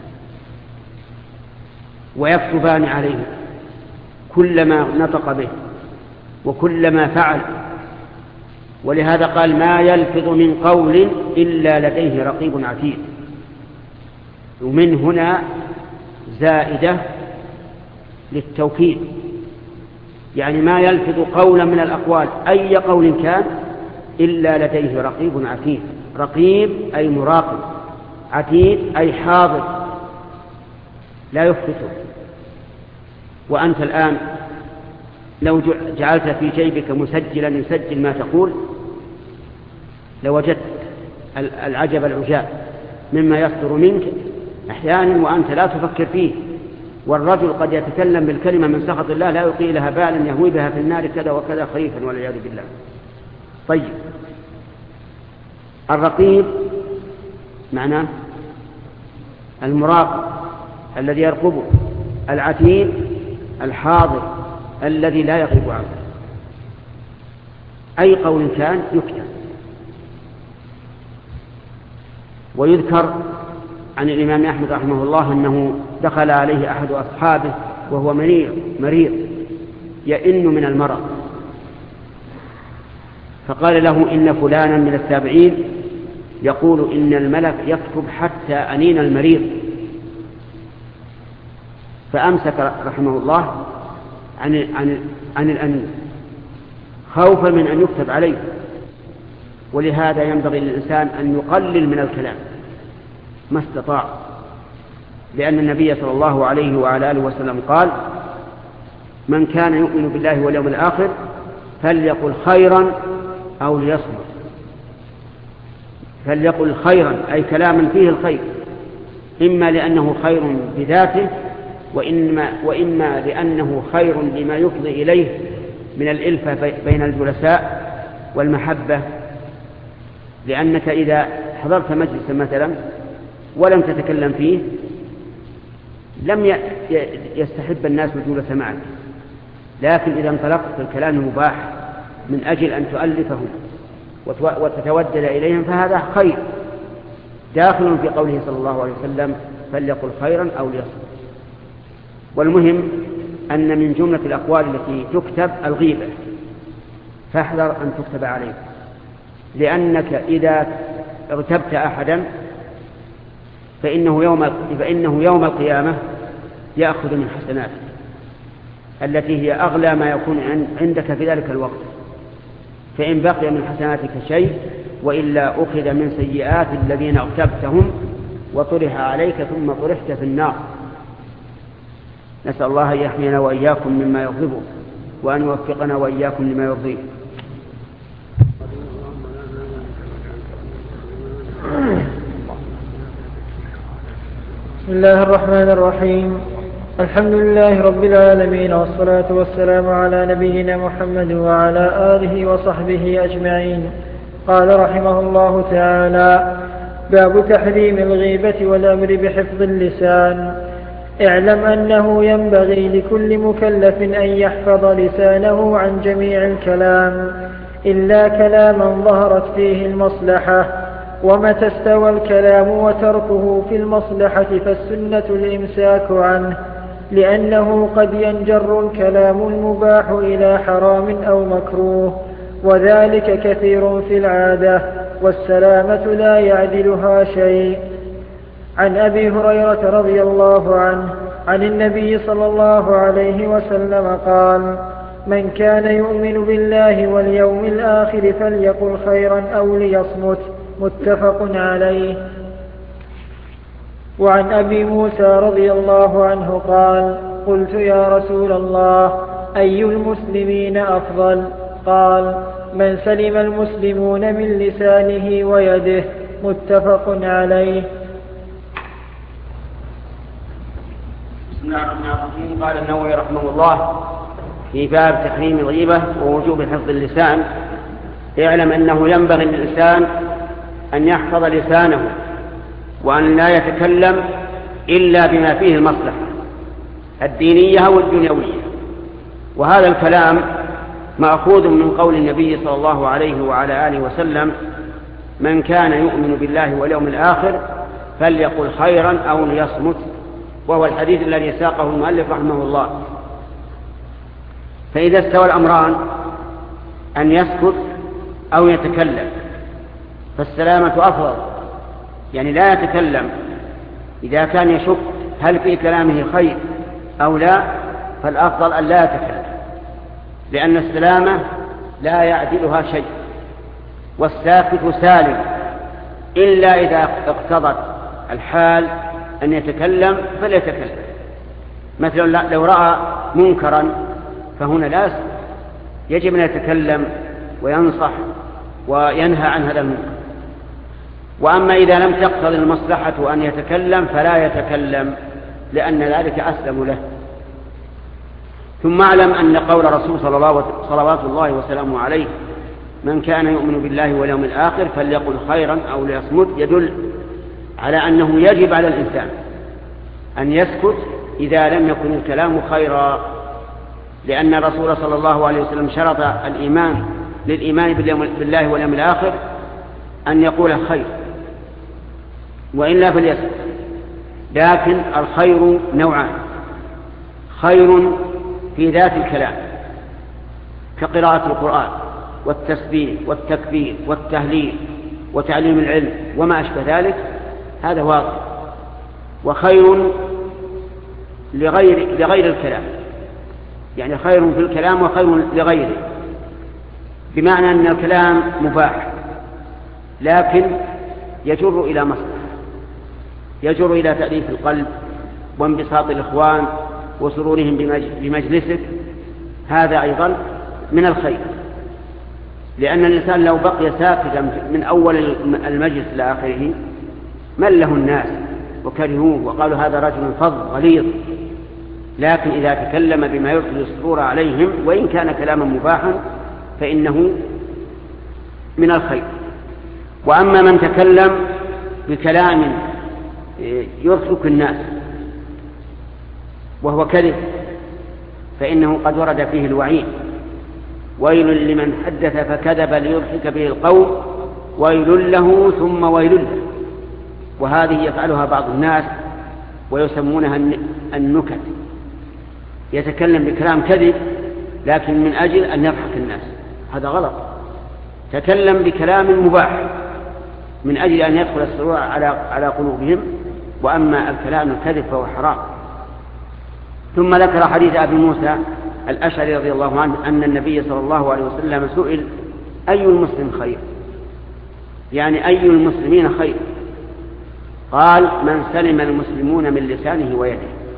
ويكتبان عليه كل ما نطق به وكل ما فعل. ولهذا قال: ما يلفظ من قول إلا لديه رقيب عتيد. ومن هنا زائدة للتوكيد، يعني ما يلفظ قولا من الأقوال أي قول كان إلا لديه رقيب عتيد. رقيب أي مراقب، عتيد أي حاضر لا يفته. وأنت الآن لو جعلت في جيبك مسجلا يسجل ما تقول لوجدت العجب العجاب مما يصدر منك أحيانا وأنت لا تفكر فيه. والرجل قد يتكلم بالكلمة من سخط الله لا يلقي لها بالا يهوي بها في النار كذا وكذا خريفا والعياذ بالله. طيب، الرقيب معناه المراقب الذي يرقبه، العتيد الحاضر الذي لا يغيب عنه. أي قول كان يكتب. ويذكر عن الإمام أحمد رحمه الله أنه دخل عليه أحد أصحابه وهو مريض يئن من المرض، فقال له: إن فلانا من التابعين يقول إن الملك يكتب حتى أنين المريض. فأمسك رحمه الله عن الأنين خوفا من أن يكتب عليه. ولهذا ينبغي للإنسان أن يقلل من الكلام ما استطاع، لأن النبي صلى الله عليه وعلى آله وسلم قال: من كان يؤمن بالله واليوم الآخر فليقل خيرا أو ليصمت. فليقل خيرا أي كلاما فيه الخير، إما لأنه خير بذاته وإما لأنه خير لما يفضي إليه من الإلفة بين الجلساء والمحبة، لأنك إذا حضرت مجلسا مثلا ولم تتكلم فيه لم يستحب الناس الجلوس معك، لكن إذا انطلقت في الكلام المباح من أجل أن تؤلفهم وتتودد إليهم فهذا خير داخل في قوله صلى الله عليه وسلم فليقل خيرا أو ليصمت. والمهم أن من جملة الأقوال التي تكتب الغيبة، فاحذر أن تكتب عليك، لأنك إذا اغتبت أحدا فإنه يوم القيامة يأخذ من حسناتك التي هي أغلى ما يكون عندك في ذلك الوقت، فإن بقي من حسناتك شيء وإلا أخذ من سيئات الذين اغتبتهم وطرح عليك ثم طرحت في النار. نسأل الله أن يحمينا وإياكم مما يغضبه وأن يوفقنا وإياكم لما يرضيه. بسم الله الرحمن الرحيم. الحمد لله رب العالمين، والصلاة والسلام على نبينا محمد وعلى آله وصحبه أجمعين. قال رحمه الله تعالى: باب تحريم الغيبة والأمر بحفظ اللسان. اعلم أنه ينبغي لكل مكلف أن يحفظ لسانه عن جميع الكلام إلا كلاما ظهرت فيه المصلحة، ومتى استوى الكلام وتركه في المصلحة فالسنة الإمساك عنه، لأنه قد ينجر الكلام المباح إلى حرام أو مكروه، وذلك كثير في العادة، والسلامة لا يعدلها شيء. عن أبي هريرة رضي الله عنه عن النبي صلى الله عليه وسلم قال: من كان يؤمن بالله واليوم الآخر فليقل خيرا أو ليصمت. متفق عليه. وعن أبي موسى رضي الله عنه قال: قلت يا رسول الله أي المسلمين أفضل؟ قال: من سلم المسلمون من لسانه ويده. متفق عليه. بسم الله الرحمن الرحيم. قال النووي رحمه الله في باب تحريم الغيبة ووجوب حفظ اللسان: اعلم أنه ينبغي للإنسان أن يحفظ لسانه وأن لا يتكلم إلا بما فيه المصلحة الدينية والدنيوية. وهذا الكلام مأخوذ من قول النبي صلى الله عليه وعلى آله وسلم: من كان يؤمن بالله واليوم الآخر فليقل خيرا أو ليصمت، وهو الحديث الذي ساقه المؤلف رحمه الله. فإذا استوى الأمران أن يسكت أو يتكلم فالسلامة أفضل، يعني لا يتكلم. إذا كان يشك هل في كلامه خير أو لا فالأفضل أن لا يتكلم، لأن السلامة لا يعدلها شيء، والساكت سالم إلا إذا اقتضت الحال أن يتكلم فليتكلم. مثلا لو رأى منكرا فهنا لا يجب أن يتكلم وينصح وينهى عن هذا المنكر. وأما إذا لم تقتضي المصلحة أن يتكلم فلا يتكلم، لأن ذلك أسلم له. ثم اعلم أن قول رسول صلوات الله وسلامه عليه: من كان يؤمن بالله واليوم الآخر فليقل خيرا أو ليصمت، يدل على أنه يجب على الإنسان أن يسكت إذا لم يكن الكلام خيرا، لأن الرسول صلى الله عليه وسلم شرط للإيمان بالله واليوم الآخر أن يقول خير وإلا فليسكت. لكن الخير نوعان: خير في ذات الكلام كقراءة القرآن والتسبيح والتكبير والتهليل وتعليم العلم وما أشبه ذلك، هذا واضح. وخير لغير الكلام، يعني خير في الكلام وخير لغيره، بمعنى أن الكلام مباح لكن يجر إلى مصلحة، يجر إلى تأليف القلب وانبساط الإخوان وسرورهم بمجلسك، هذا أيضا من الخير. لأن الإنسان لو بقي ساكتا من أول المجلس إلى آخره مله الناس وكرهوه وقالوا هذا رجل فظ غليظ، لكن إذا تكلم بما يدخل السرور عليهم وإن كان كلاما مباحا فإنه من الخير. وأما من تكلم بكلام يرسك الناس وهو كذب فإنه قد ورد فيه الوعيد: ويل لمن حدث فكذب ليضحك به القوم ويل له ثم ويل له. وهذه يفعلها بعض الناس ويسمونها النكت، يتكلم بكلام كذب لكن من أجل أن يضحك الناس، هذا غلط. تكلم بكلام مباح من أجل أن يدخل السرور على قلوبهم، وأما الكلام الكذب فهو حرام. ثم ذكر حديث أبي موسى الأشعري رضي الله عنه أن النبي صلى الله عليه وسلم سئل: أي المسلم خير؟ يعني أي المسلمين خير؟ قال: من سلم المسلمون من لسانه ويده،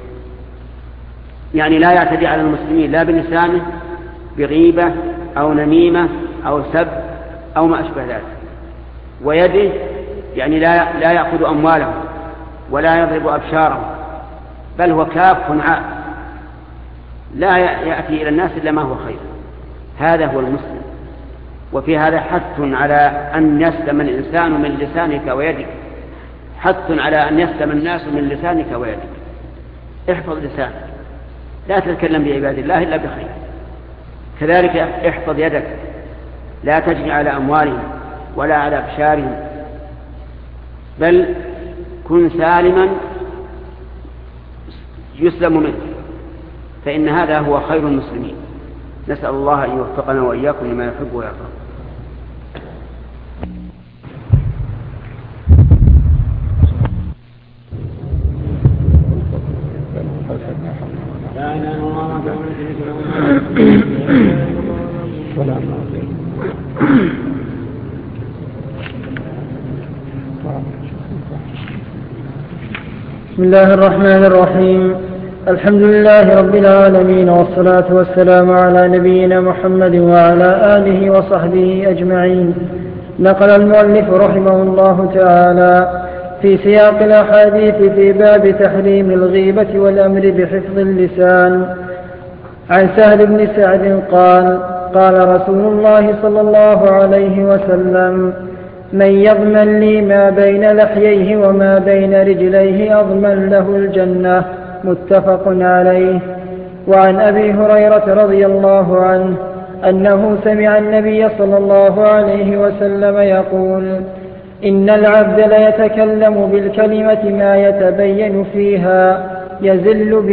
يعني لا يعتدي على المسلمين لا بلسانه بغيبة أو نميمة أو سب أو ما أشبه ذلك، ويده يعني لا يأخذ أموالهم ولا يضرب أبشارهم، بل هو كاف عاد لا يأتي إلى الناس إلا ما هو خير. هذا هو المسلم. وفي هذا حث على أن يسلم الإنسان من لسانك ويدك، حث على أن يسلم الناس من لسانك ويدك. احفظ لسانك، لا تتكلم بعباد الله إلا بخير. كذلك احفظ يدك، لا تجني على أموالهم ولا على أبشارهم، بل كن سالما يسلم منه، فإن هذا هو خير المسلمين. نسأل الله أن يوفقنا وإياكم لما يحب ويرضى. بسم الله الرحمن الرحيم. الحمد لله رب العالمين، والصلاة والسلام على نبينا محمد وعلى آله وصحبه أجمعين. نقل المؤلف رحمه الله تعالى في سياق الأحاديث في باب تحريم الغيبة والأمر بحفظ اللسان عن سهل بن سعد قال: قال رسول الله صلى الله عليه وسلم: من يضمن لي ما بين لحييه وما بين رجليه أضمن له الجنة. متفق عليه. وعن أبي هريرة رضي الله عنه أنه سمع النبي صلى الله عليه وسلم يقول: إن العبد ليتكلم بالكلمة ما يتبين فيها يزل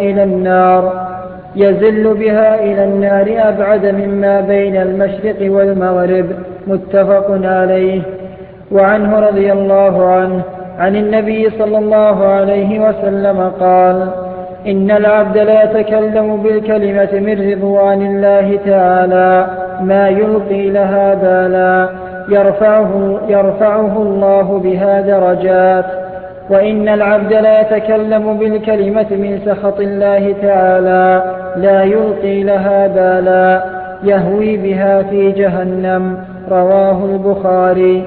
بها إلى النار أبعد مما بين المشرق والمغرب. متفق عليه. وعنه رضي الله عنه عن النبي صلى الله عليه وسلم قال: إن العبد لا يتكلم بالكلمة من رضوان الله تعالى ما يلقي لها بالا يرفعه الله بها درجات، وإن العبد لا يتكلم بالكلمة من سخط الله تعالى لا يلقي لها بالا يهوي بها في جهنم. رواه البخاري.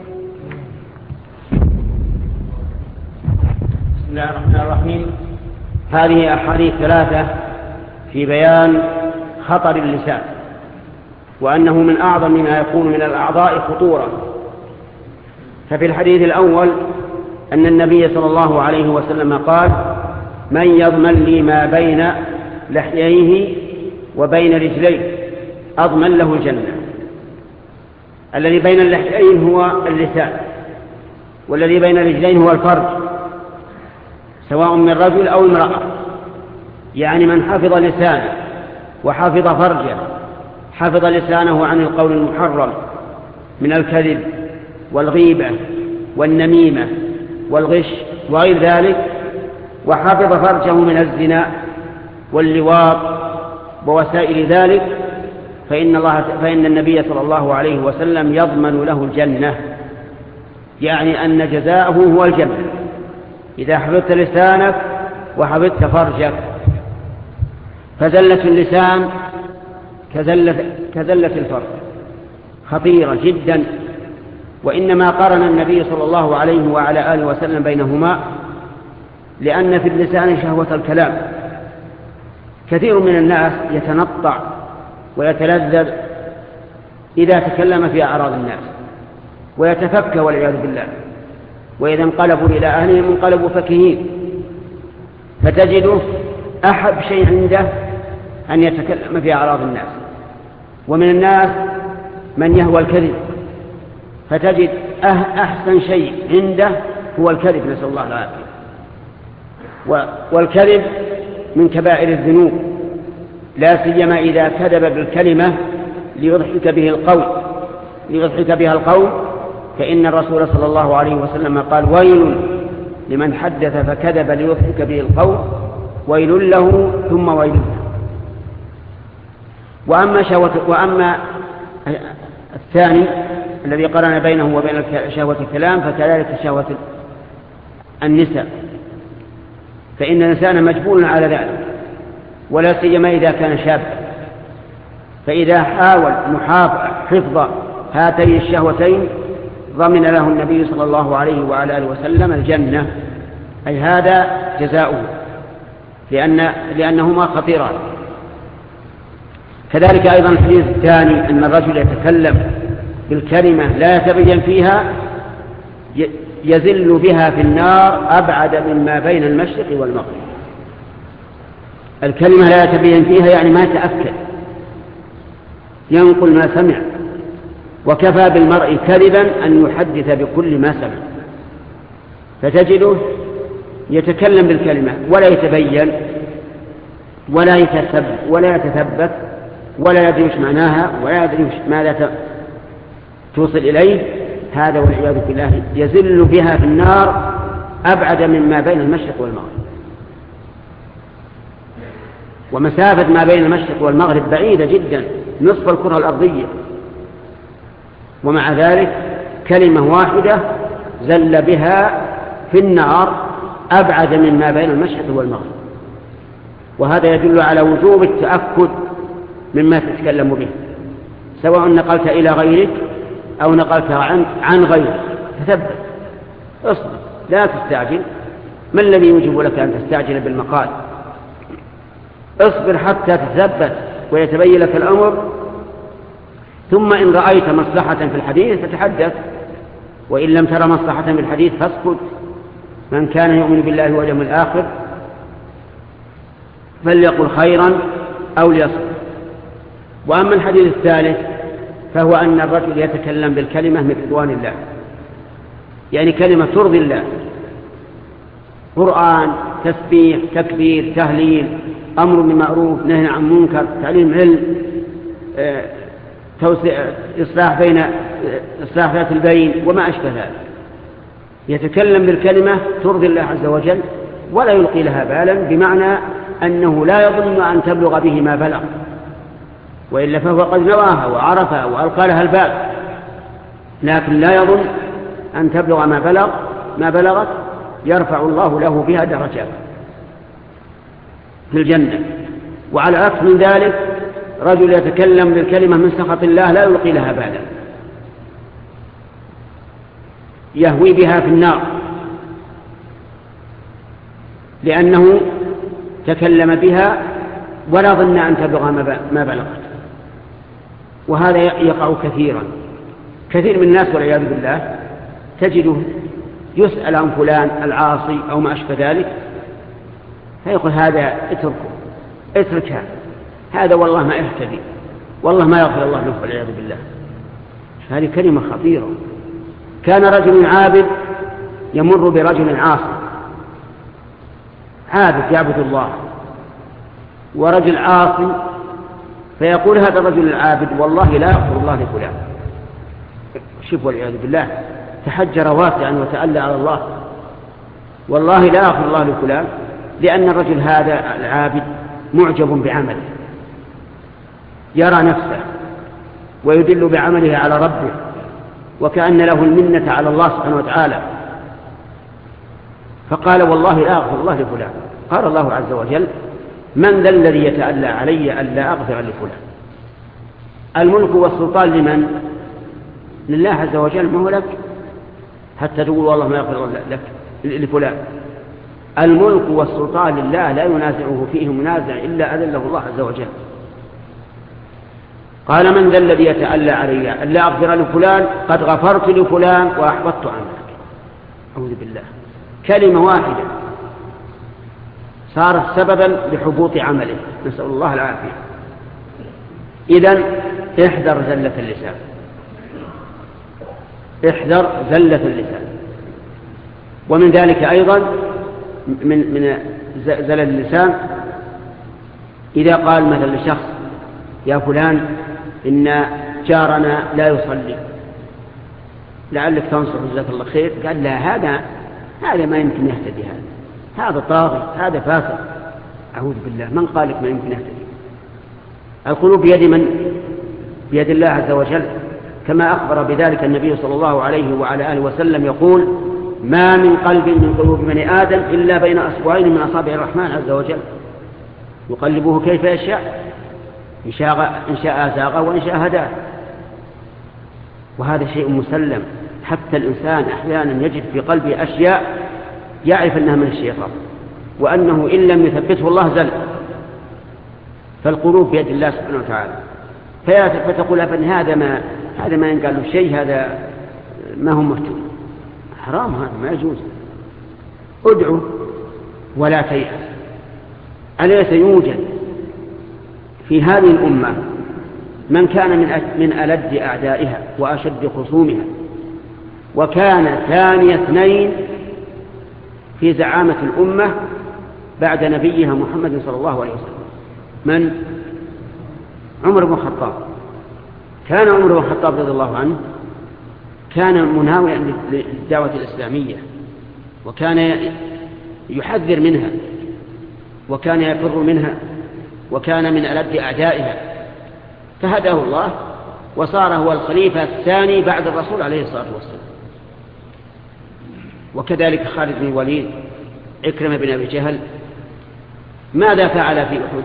بسم الله الرحمن الرحيم. هذه أحاديث ثلاثة في بيان خطر اللسان، وأنه من أعظم ما يكون من الأعضاء خطورة. ففي الحديث الأول أن النبي صلى الله عليه وسلم قال: من يضمن لي ما بين لحييه وبين رجليه أضمن له الجنة. الذي بين اللحيين هو اللسان، والذي بين الرجلين هو الفرج، سواء من رجل أو امرأة. يعني من حفظ لسانه وحفظ فرجه، حفظ لسانه عن القول المحرم من الكذب والغيبة والنميمة والغش وغير ذلك، وحفظ فرجه من الزنا واللواط ووسائل ذلك، فإن النبي صلى الله عليه وسلم يضمن له الجنة، يعني أن جزاؤه هو الجنة إذا حفظت لسانك وحفظت فرجك. فزلة اللسان كزلة الفرج، خطيرة جدا. وإنما قارن النبي صلى الله عليه وعلى آله وسلم بينهما لأن في اللسان شهوة الكلام كثير من الناس يتنطع ويتلذذ إذا تكلم في أعراض الناس ويتفكى والعياذ بالله، وإذا انقلبوا إلى أهلهم انقلبوا فكهين، فتجده أحب شيء عنده أن يتكلم في أعراض الناس. ومن الناس من يهوى الكذب، فتجد أحسن شيء عنده هو الكذب، نسأل الله العافية. والكذب من كبائر الذنوب، لا سيما إذا كذب بالكلمة ليضحك بها القول، فإن الرسول صلى الله عليه وسلم قال: ويل لمن حدث فكذب ليضحك به القول، ويل له ثم ويل له. وأما الثاني الذي قرن بينه وبين شهوة الكلام فكذلك شهوة النساء، فإن الإنسان مجبول على ذلك، ولا سيما إذا كان شابا. فإذا حاول حفظ هاتين الشهوتين ضمن له النبي صلى الله عليه وعلى آله وسلم الجنة، أي هذا جزاؤه، لأنهما خطيران. كذلك أيضا الحديث الثاني أن الرجل يتكلم بالكلمة لا يتبين فيها يزل بها في النار أبعد مما بين المشرق والمغرب. الكلمة لا يتبين فيها يعني ما يتأكد، ينقل ما سمع، وكفى بالمرء كذبا أن يحدث بكل ما سمع. فتجده يتكلم بالكلمة ولا يتبين ولا يتثبت ولا يدري وش معناها ولا يدري ماذا توصل إليه، هذا والعياذ بالله يزل بها في النار أبعد مما بين المشرق والمغرب. ومسافة ما بين المشرق والمغرب بعيدة جدا، نصف الكرة الأرضية، ومع ذلك كلمة واحدة زل بها في النار أبعد مما بين المشرق والمغرب. وهذا يدل على وجوب التأكد مما تتكلم به، سواء نقلت إلى غيرك أو نقلت عن غيرك، تثبت، اصبر، لا تستعجل. ما الذي يوجب لك أن تستعجل بالمقال؟ اصبر حتى تثبت ويتبين لك الأمر، ثم إن رأيت مصلحة في الحديث فتحدث، وإن لم ترى مصلحة في الحديث فاسكت. من كان يؤمن بالله واليوم الآخر فليقل خيرا أو ليصمت. وأما الحديث الثالث فهو أن الرجل يتكلم بالكلمة من رضوان الله، يعني كلمة ترضي الله، قرآن، تسبيح، تكبير، تهليل، أمر بمعروف، نهي عن منكر، تعليم علم، إصلاح ذات البين وما أشبه ذلك. يتكلم بالكلمة ترضي الله عز وجل ولا يلقي لها بالا، بمعنى أنه لا يظن أن تبلغ به ما بلغ، وإلا فهو قد نواها وعرفها وألقى لها الباب، لكن لا يظن أن تبلغ ما بلغت، يرفع الله له بها درجات في الجنة. وعلى عكس من ذلك رجل يتكلم بالكلمة من سخط الله لا يلقي لها بالا، يهوي بها في النار، لأنه تكلم بها ولا ظن أن تبلغ ما بلغت. وهذا يقع كثير من الناس والعياذ بالله، تجده يسأل عن فلان العاصي أو ما أشبه ذلك، فيقول هذا اترك هذا والله ما يهتدي، والله ما يغفر الله له والعياذ بالله. هذه كلمة خطيرة. كان رجل عابد يمر برجل عاصي، عابد يعبد الله ورجل عاصي، فيقول هذا الرجل العابد والله لا يغفر الله لفلان. شوف والعياذ بالله، تحجر واسعا وتألى على الله، والله لا يغفر الله لفلان، لأن الرجل هذا العابد معجب بعمله، يرى نفسه ويدل بعمله على ربه، وكأن له المنة على الله سبحانه وتعالى، فقال والله لا أغفر الله لفلان. قال الله عز وجل: من ذا الذي يتألى علي ألا أغفر لفلان؟ الملك والسلطان لمن؟ لله عز وجل، ما هو لك حتى تقول والله ما يغفر لك لفلان. الملك والسلطان لله لا ينازعه فيه منازع إلا أذله الله عز وجل. قال من ذا الذي يتألى علي ألا أغفر لفلان قد غفرت لفلان وأحبطت عملك. أعوذ بالله، كلمة واحدة صارت سببا لحبوط عمله، نسأل الله العافية. إذن احذر زلة اللسان، احذر زلة اللسان. ومن ذلك أيضا من زلل اللسان إذا قال مثلا لشخص يا فلان إن جارنا لا يصلي لعلك تنصح جزاك الله خير، قال لا هذا ما يمكن يهتدي، هذا طاغي، هذا فاسق. أعوذ بالله، من قال لك ما يمكن يهتدي؟ القلوب بيد من؟ بيد الله عز وجل، كما أخبر بذلك النبي صلى الله عليه وعلى آله وسلم يقول ما من قلب من قلوب بني آدم إلا بين أصبعين من أصابع الرحمن عز وجل يقلبه كيف يشاء، إن شاء زاغه وإن شاء هداه. وهذا شيء مسلم، حتى الإنسان أحيانا يجد في قلبه أشياء يعرف أنها من الشيطان وأنه إن لم يثبته الله زل. فالقلوب بيد الله سبحانه وتعالى، فتقول أبن هذا ما ينقال له شيء، هذا ما هو مفتون، حرام، هذا ما يجوز. ادعو ولا تيأس. أليس يوجد في هذه الأمة من كان من ألد أعدائها وأشد خصومها وكان ثاني اثنين في زعامة الأمة بعد نبيها محمد صلى الله عليه وسلم؟ من؟ عمر بن الخطاب. كان عمر بن الخطاب رضي الله عنه كان مناوئا للدعوة الإسلامية، وكان يحذر منها، وكان يفر منها، وكان من ألد أعدائها، فهداه الله وصار هو الخليفة الثاني بعد الرسول عليه الصلاة والسلام. وكذلك خالد بن الوليد، عكرمة بن أبي جهل، ماذا فعل في أحد؟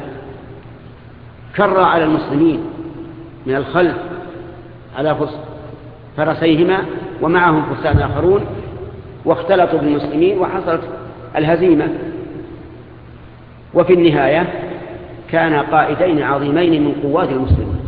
كر على المسلمين من الخلف على فرسيهما ومعهم فرسان آخرون، واختلطوا بالمسلمين وحصلت الهزيمة. وفي النهاية كان قائدين عظيمين من قوات المسلمين.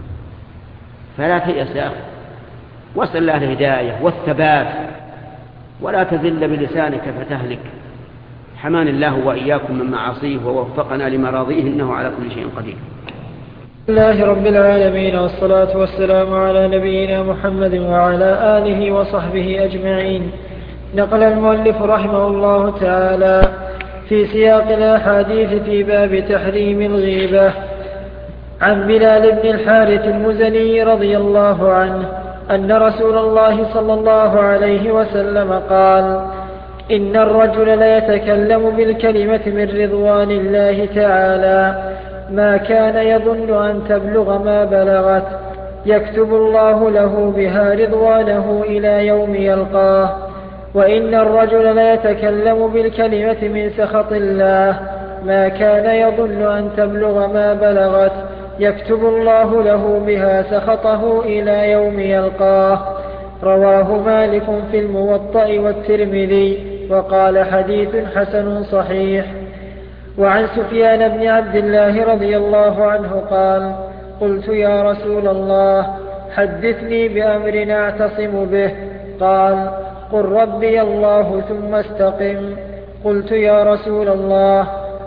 فلا تيأس يا أخي، واسأل الله الهداية والثبات، ولا تذل بلسانك فتهلك. حمان الله وإياكم من معاصيه ووفقنا لمراضيه، إنه على كل شيء قدير. بسم الله رب العالمين، والصلاة والسلام على نبينا محمد وعلى آله وصحبه أجمعين. نقل المؤلف رحمه الله تعالى في سياق الأحاديث في باب تحريم الغيبة عن بلال بن الحارث المزني رضي الله عنه أن رسول الله صلى الله عليه وسلم قال: إن الرجل ليتكلم بالكلمة من رضوان الله تعالى ما كان يظن أن تبلغ ما بلغت، يكتب الله له بها رضوانه إلى يوم يلقاه. وإن الرجل ليتكلم بالكلمة من سخط الله ما كان يظن أن تبلغ ما بلغت، يكتب الله له بها سخطه إلى يوم يلقاه. رواه مالك في الموطأ والترمذي وقال حديث حسن صحيح. وعن سفيان بن عبد الله رضي الله عنه قال: قلت يا رسول الله حدثني بأمر أعتصم به. قال: قل ربي الله ثم استقم. قلت يا رسول الله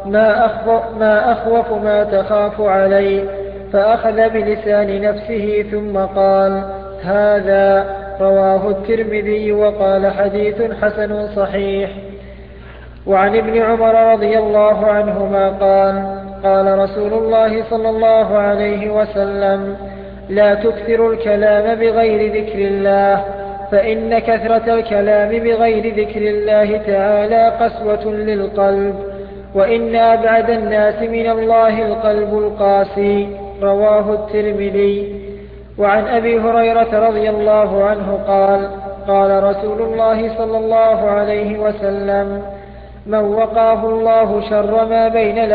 ما أخوف ما تخاف علي؟ فأخذ بلسان نفسه ثم قال: هذا. رواه الترمذي وقال حديث حسن صحيح. وعن ابن عمر رضي الله عنهما قال: قال رسول الله صلى الله عليه وسلم: لا تكثر الكلام بغير ذكر الله، فإن كثرة الكلام بغير ذكر الله تعالى قسوة للقلب، وإن أبعد الناس من الله القلب القاسي. رواه الترمذي. وعن أبي هريرة رضي الله عنه قال: قال رسول الله صلى الله عليه وسلم: من وقاه الله شر ما بين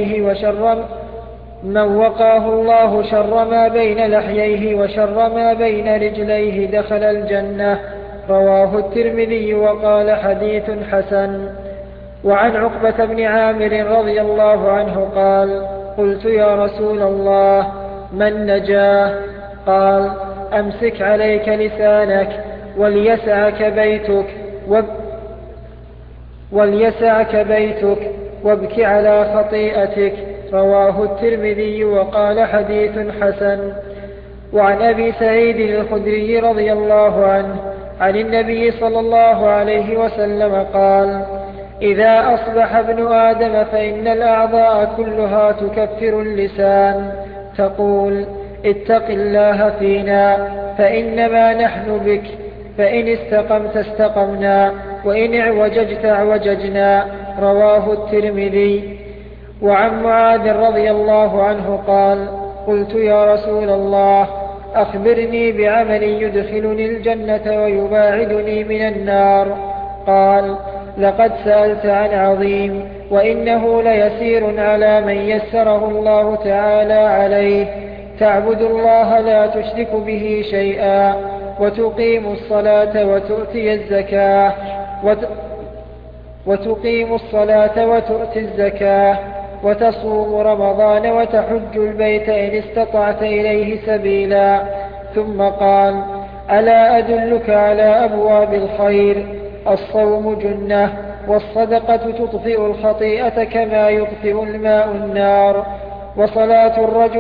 لحييه وشر ما بين رجليه دخل الجنة. رواه الترمذي وقال حديث حسن. وعن عقبة بن عامر رضي الله عنه قال: قلت يا رسول الله ما النجاة؟ قال: أمسك عليك لسانك وليسعك بيتك وابك على خطيئتك. رواه الترمذي وقال حديث حسن. وعن أبي سعيد الخدري رضي الله عنه عن النبي صلى الله عليه وسلم قال: إذا أصبح ابن آدم فإن الأعضاء كلها تكفر اللسان، تقول: اتق الله فينا فإنما نحن بك، فإن استقمت استقمنا، وإن اعوججت اعوججنا. رواه الترمذي. وعن معاذ رضي الله عنه قال: قلت يا رسول الله أخبرني بعمل يدخلني الجنة ويباعدني من النار. قال: لقد سألت عن عظيم، وإنه ليسير على من يسره الله تعالى عليه: تعبد الله لا تشرك به شيئا، وتقيم الصلاة وتؤتي الزكاة، وتصوم رمضان، وتحج البيت إن استطعت إليه سبيلا. ثم قال: ألا أدلك على أبواب الخير؟ الصوم جنة، والصدقة تطفئ الخطيئة كما يطفئ الماء النار، وصلاة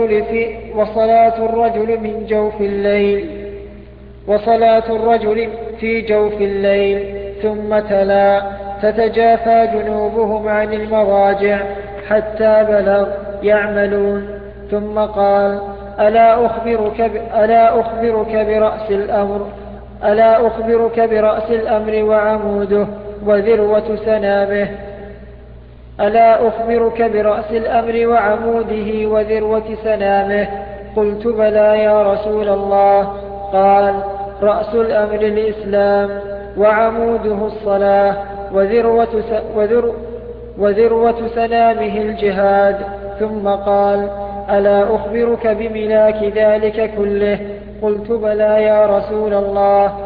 الرجل في جوف الليل. ثم تلا: تتجافى جنوبهم عن المضاجع حتى بلغ يعملون. ثم قال: ألا أخبرك برأس الأمر وعموده وذروة سنامه؟ ألا أخبرك برأس الأمر وعموده وذروة سنامه؟ قلت: بلى يا رسول الله. قال: رأس الأمر الإسلام، وعموده الصلاة، وذروة سنامه الجهاد. ثم قال: ألا أخبرك بملاك ذلك كله؟ قلت: بلى يا رسول الله.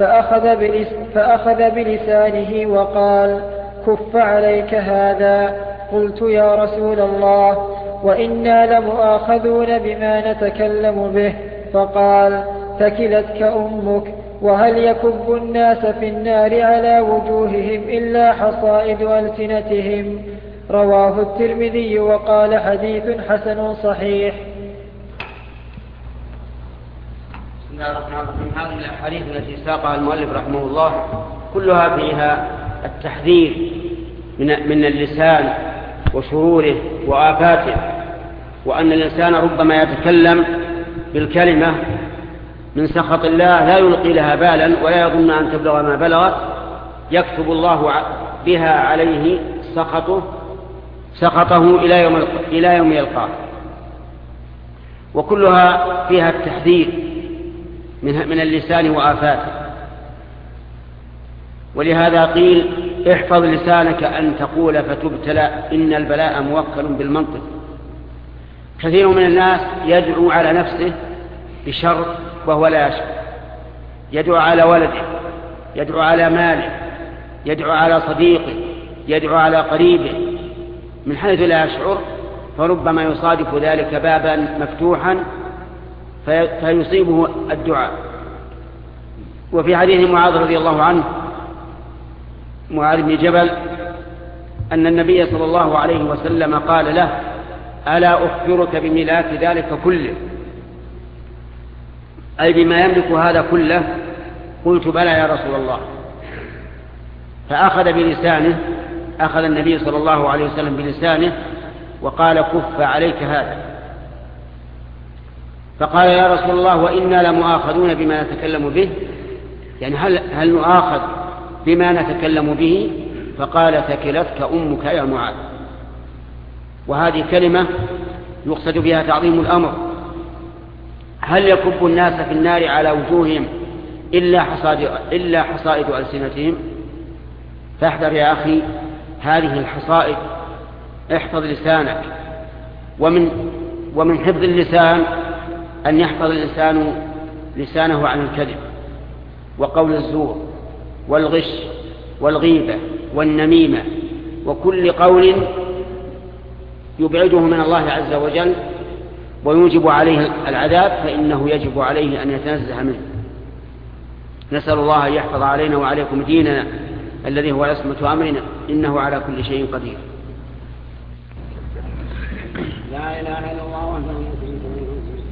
فأخذ بلسانه وقال: كف عليك هذا. قلت: يا رسول الله، وإنا لمؤاخذون بما نتكلم به. فقال: ثكلتك أمك، وهل يكب الناس في النار على وجوههم إلا حصائد ألسنتهم؟ رواه الترمذي وقال حديث حسن صحيح. بسم الله الرحمن الرحيم. هذه الأحاديث التي ساقها المؤلف رحمه الله كلها فيها التحذير من اللسان وشروره وآفاته، وأن الإنسان ربما يتكلم بالكلمة من سخط الله لا يلقي لها بالا ولا يظن أن تبلغ ما بلغت، يكتب الله بها عليه سخطه إلى يوم يلقاه. وكلها فيها التحذير من اللسان وآفاته. ولهذا قيل: احفظ لسانك أن تقول فتبتلى، إن البلاء موكل بالمنطق. كثير من الناس يدعو على نفسه بشر وهو لا يشعر، يدعو على ولده، يدعو على ماله، يدعو على صديقه، يدعو على قريبه من حيث لا يشعر، فربما يصادف ذلك بابا مفتوحا فيصيبه الدعاء. وفي حديث معاذ رضي الله عنه، معاذ بن جبل، أن النبي صلى الله عليه وسلم قال له: ألا أخبرك بملاك ذلك كله؟ أي بما يملك هذا كله. قلت: بلى يا رسول الله. فأخذ بلسانه، أخذ النبي صلى الله عليه وسلم بلسانه وقال: كف عليك هذا. فقال: يا رسول الله، وإنا لمؤاخذون بما نتكلم به، يعني هل نؤاخذ بما نتكلم به؟ فقال: ثكلتك أمك يا معاذ. وهذه كلمة يقصد بها تعظيم الأمر. هل يكب الناس في النار على وجوههم إلا حصائد ألسنتهم؟ فاحذر يا أخي هذه الحصائد، احفظ لسانك. ومن حفظ اللسان أن يحفظ الإنسان لسانه عن الكذب وقول الزور والغش والغيبة والنميمة وكل قول يبعده من الله عز وجل ويوجب عليه العذاب فإنه يجب عليه أن يتنزه منه. نسأل الله أن يحفظ علينا وعليكم ديننا الذي هو عصمة أمرنا إنه على كل شيء قدير. لا إله إلا الله وحده لا شريك له.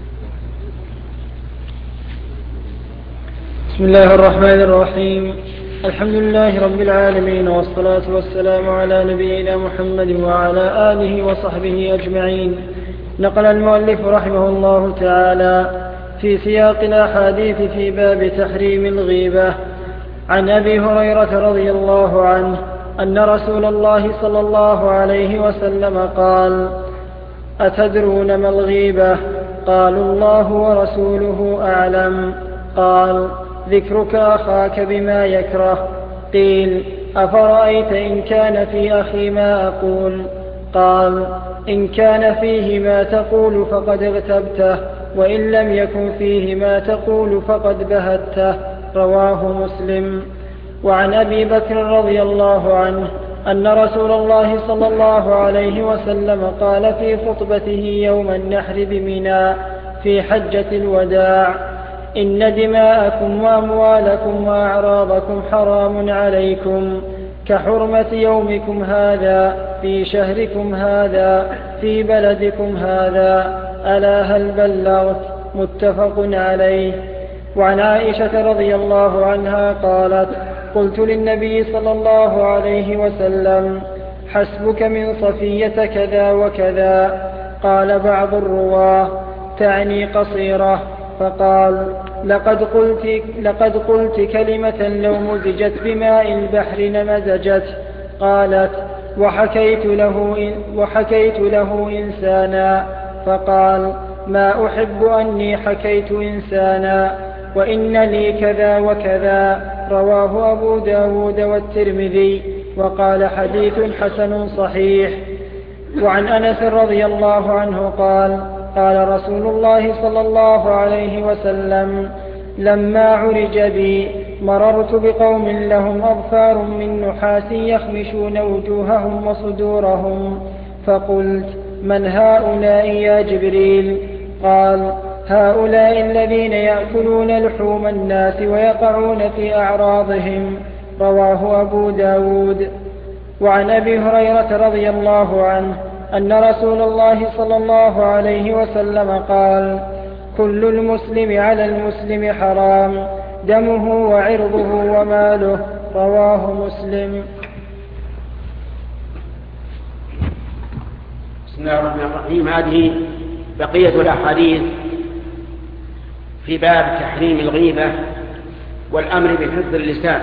بسم الله الرحمن الرحيم. الحمد لله رب العالمين، والصلاة والسلام على نبينا محمد وعلى آله وصحبه أجمعين. نقل المؤلف رحمه الله تعالى في سياق الأحاديث في باب تحريم الغيبة عن أبي هريرة رضي الله عنه أن رسول الله صلى الله عليه وسلم قال: أتدرون ما الغيبة؟ قالوا: الله ورسوله أعلم. قال: ذكرك أخاك بما يكره. قيل: أفرأيت إن كان في أخي ما أقول؟ قال: إن كان فيه ما تقول فقد اغتبته، وإن لم يكن فيه ما تقول فقد بهته. رواه مسلم. وعن أبي بكر رضي الله عنه أن رسول الله صلى الله عليه وسلم قال في خطبته يوم النحر بمنى في حجة الوداع: إن دماءكم وأموالكم وأعراضكم حرام عليكم كحرمة يومكم هذا في شهركم هذا في بلدكم هذا. ألا هل بلغت؟ متفق عليه. وعن عائشة رضي الله عنها قالت: قلت للنبي صلى الله عليه وسلم: حسبك من صفية كذا وكذا. قال بعض الرواه: تعني قصيرة. فقال: لقد قلت كلمة لو مزجت بماء البحر لمزجت. قالت: وحكيت له إنسانا. فقال: ما أحب أني حكيت إنسانا، وإن لي كذا وكذا. رواه أبو داود والترمذي وقال: حديث حسن صحيح. وعن أنس رضي الله عنه قال: قال رسول الله صلى الله عليه وسلم: لما عرج بي مررت بقوم لهم أظفار من نحاس يخمشون وجوههم وصدورهم، فقلت: من هؤلاء يا جبريل؟ قال: هؤلاء الذين يأكلون لحوم الناس ويقعون في أعراضهم. رواه أبو داود. وعن أبي هريرة رضي الله عنه أن رسول الله صلى الله عليه وسلم قال: كل المسلم على المسلم حرام، دمه وعرضه وماله. رواه مسلم. بسم الله الرحمن الرحيم. هذه بقية الأحاديث في باب تحريم الغيبة والأمر بحفظ اللسان،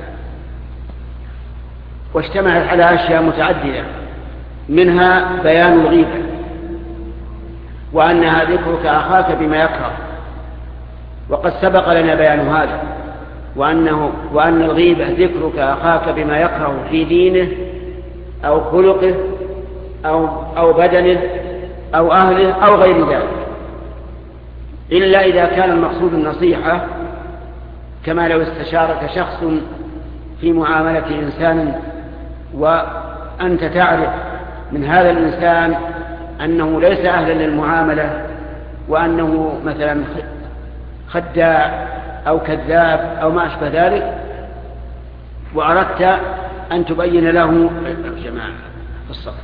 واشتملت على أشياء متعددة، منها بيان الغيبة وأنها ذكرك أخاك بما يكره، وقد سبق لنا بيان هذا، وأن الغيبة ذكرك أخاك بما يكره في دينه أو خلقه أو بدنه أو أهله أو غير ذلك، إلا إذا كان المقصود النصيحة، كما لو استشارك شخص في معاملة إنسان وأنت تعرف من هذا الإنسان أنه ليس أهلا للمعاملة، وأنه مثلا خداع أو كذاب أو ما أشبه ذلك، وأردت أن تبين له جماعة في الصف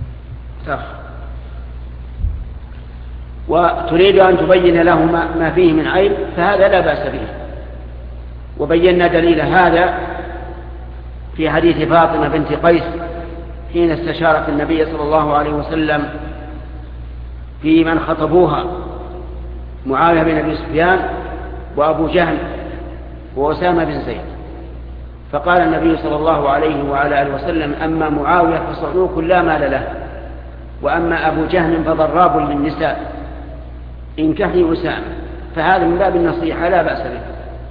وتريد أن تبين له ما فيه من عيب، فهذا لا بأس به. وبينا دليل هذا في حديث فاطمة بنت قيس حين استشارت النبي صلى الله عليه وسلم في من خطبوها، معاوية بن أبي سفيان وأبو جهل وأسامة بن زيد، فقال النبي صلى الله عليه وعلى آله وسلم: أما معاوية فصعلوك لا مال له، وأما أبو جهل فضراب للنساء، انكحي أسامة. فهذا من باب النصيحة لا بأس به.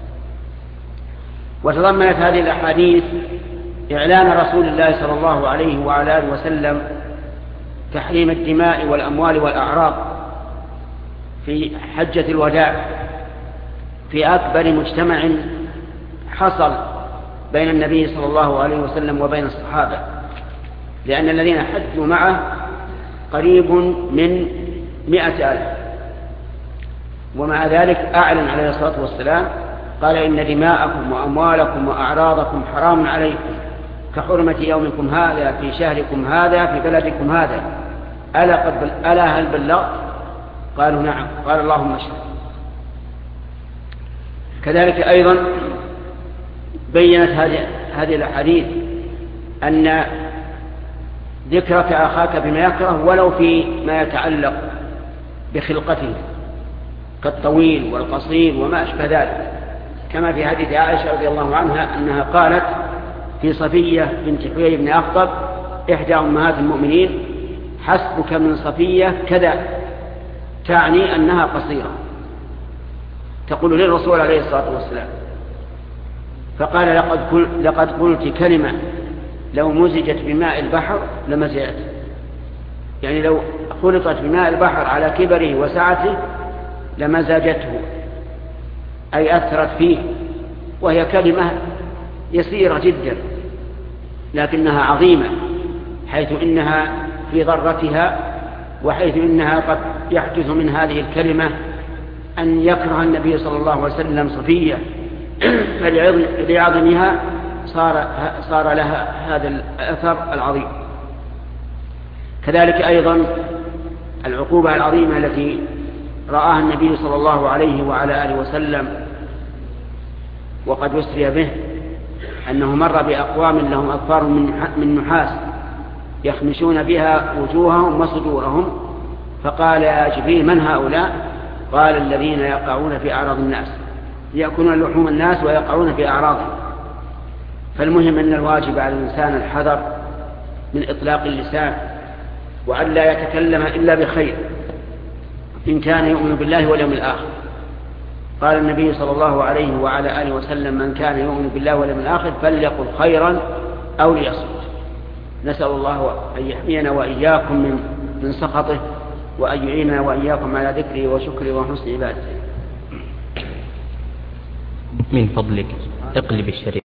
وتضمنت هذه الأحاديث إعلان رسول الله صلى الله عليه وعلى آله وسلم تحريم الدماء والأموال والأعراض في حجة الوداع في أكبر مجتمع حصل بين النبي صلى الله عليه وسلم وبين الصحابة، لأن الذين حجوا معه قريب من 100,000، ومع ذلك أعلن عليه الصلاة والسلام قال إن دماءكم وأموالكم وأعراضكم حرام عليكم كحرمة يومكم هذا في شهركم هذا في بلدكم هذا، ألا هل بلغت؟ قالوا نعم. قال اللهم اشهد. كذلك أيضا بيّنت هذه الأحاديث أن ذكرك أخاك بما يكره ولو في ما يتعلق بخلقته كالطويل والقصير وما أشبه ذلك، كما في حديث عائشة رضي الله عنها أنها قالت في صفية بنت حيي بن أخطب إحدى أمهات المؤمنين: حسبك من صفية كذا، تعني أنها قصيرة، تقول للرسول عليه الصلاة والسلام. فقال: لقد قلت كلمة لو مزجت بماء البحر لمزجت، يعني لو خلطت بماء البحر على كبره وسعته لمزجته، أي أثرت فيه، وهي كلمة يسيرة جدا لكنها عظيمة، حيث إنها في ضرتها، وحيث إنها قد يحدث من هذه الكلمة أن يكره النبي صلى الله عليه وسلم صفية، فلعظمها صار لها هذا الأثر العظيم. كذلك أيضا العقوبة العظيمة التي رآها النبي صلى الله عليه وعلى آله وسلم وقد أسري به، أنه مر بأقوام لهم أظفار من نحاس يخمشون بها وجوههم وصدورهم، فقال: يا جبريل من هؤلاء؟ قال: الذين يقعون في أعراض الناس، يأكلون لحوم الناس ويقعون في أعراضهم. فالمهم أن الواجب على الإنسان الحذر من إطلاق اللسان، وأن لا يتكلم إلا بخير إن كان يؤمن بالله واليوم الآخر. قال النبي صلى الله عليه وعلى آله وسلم: من كان يؤمن بالله واليوم الآخر فليقل خيرا أو ليصمت. نسأل الله أن يحمينا وإياكم من سخطه، وأن يعيننا وإياكم على ذكره وشكره وحسن عبادته. من فضلك اقلب الشريط.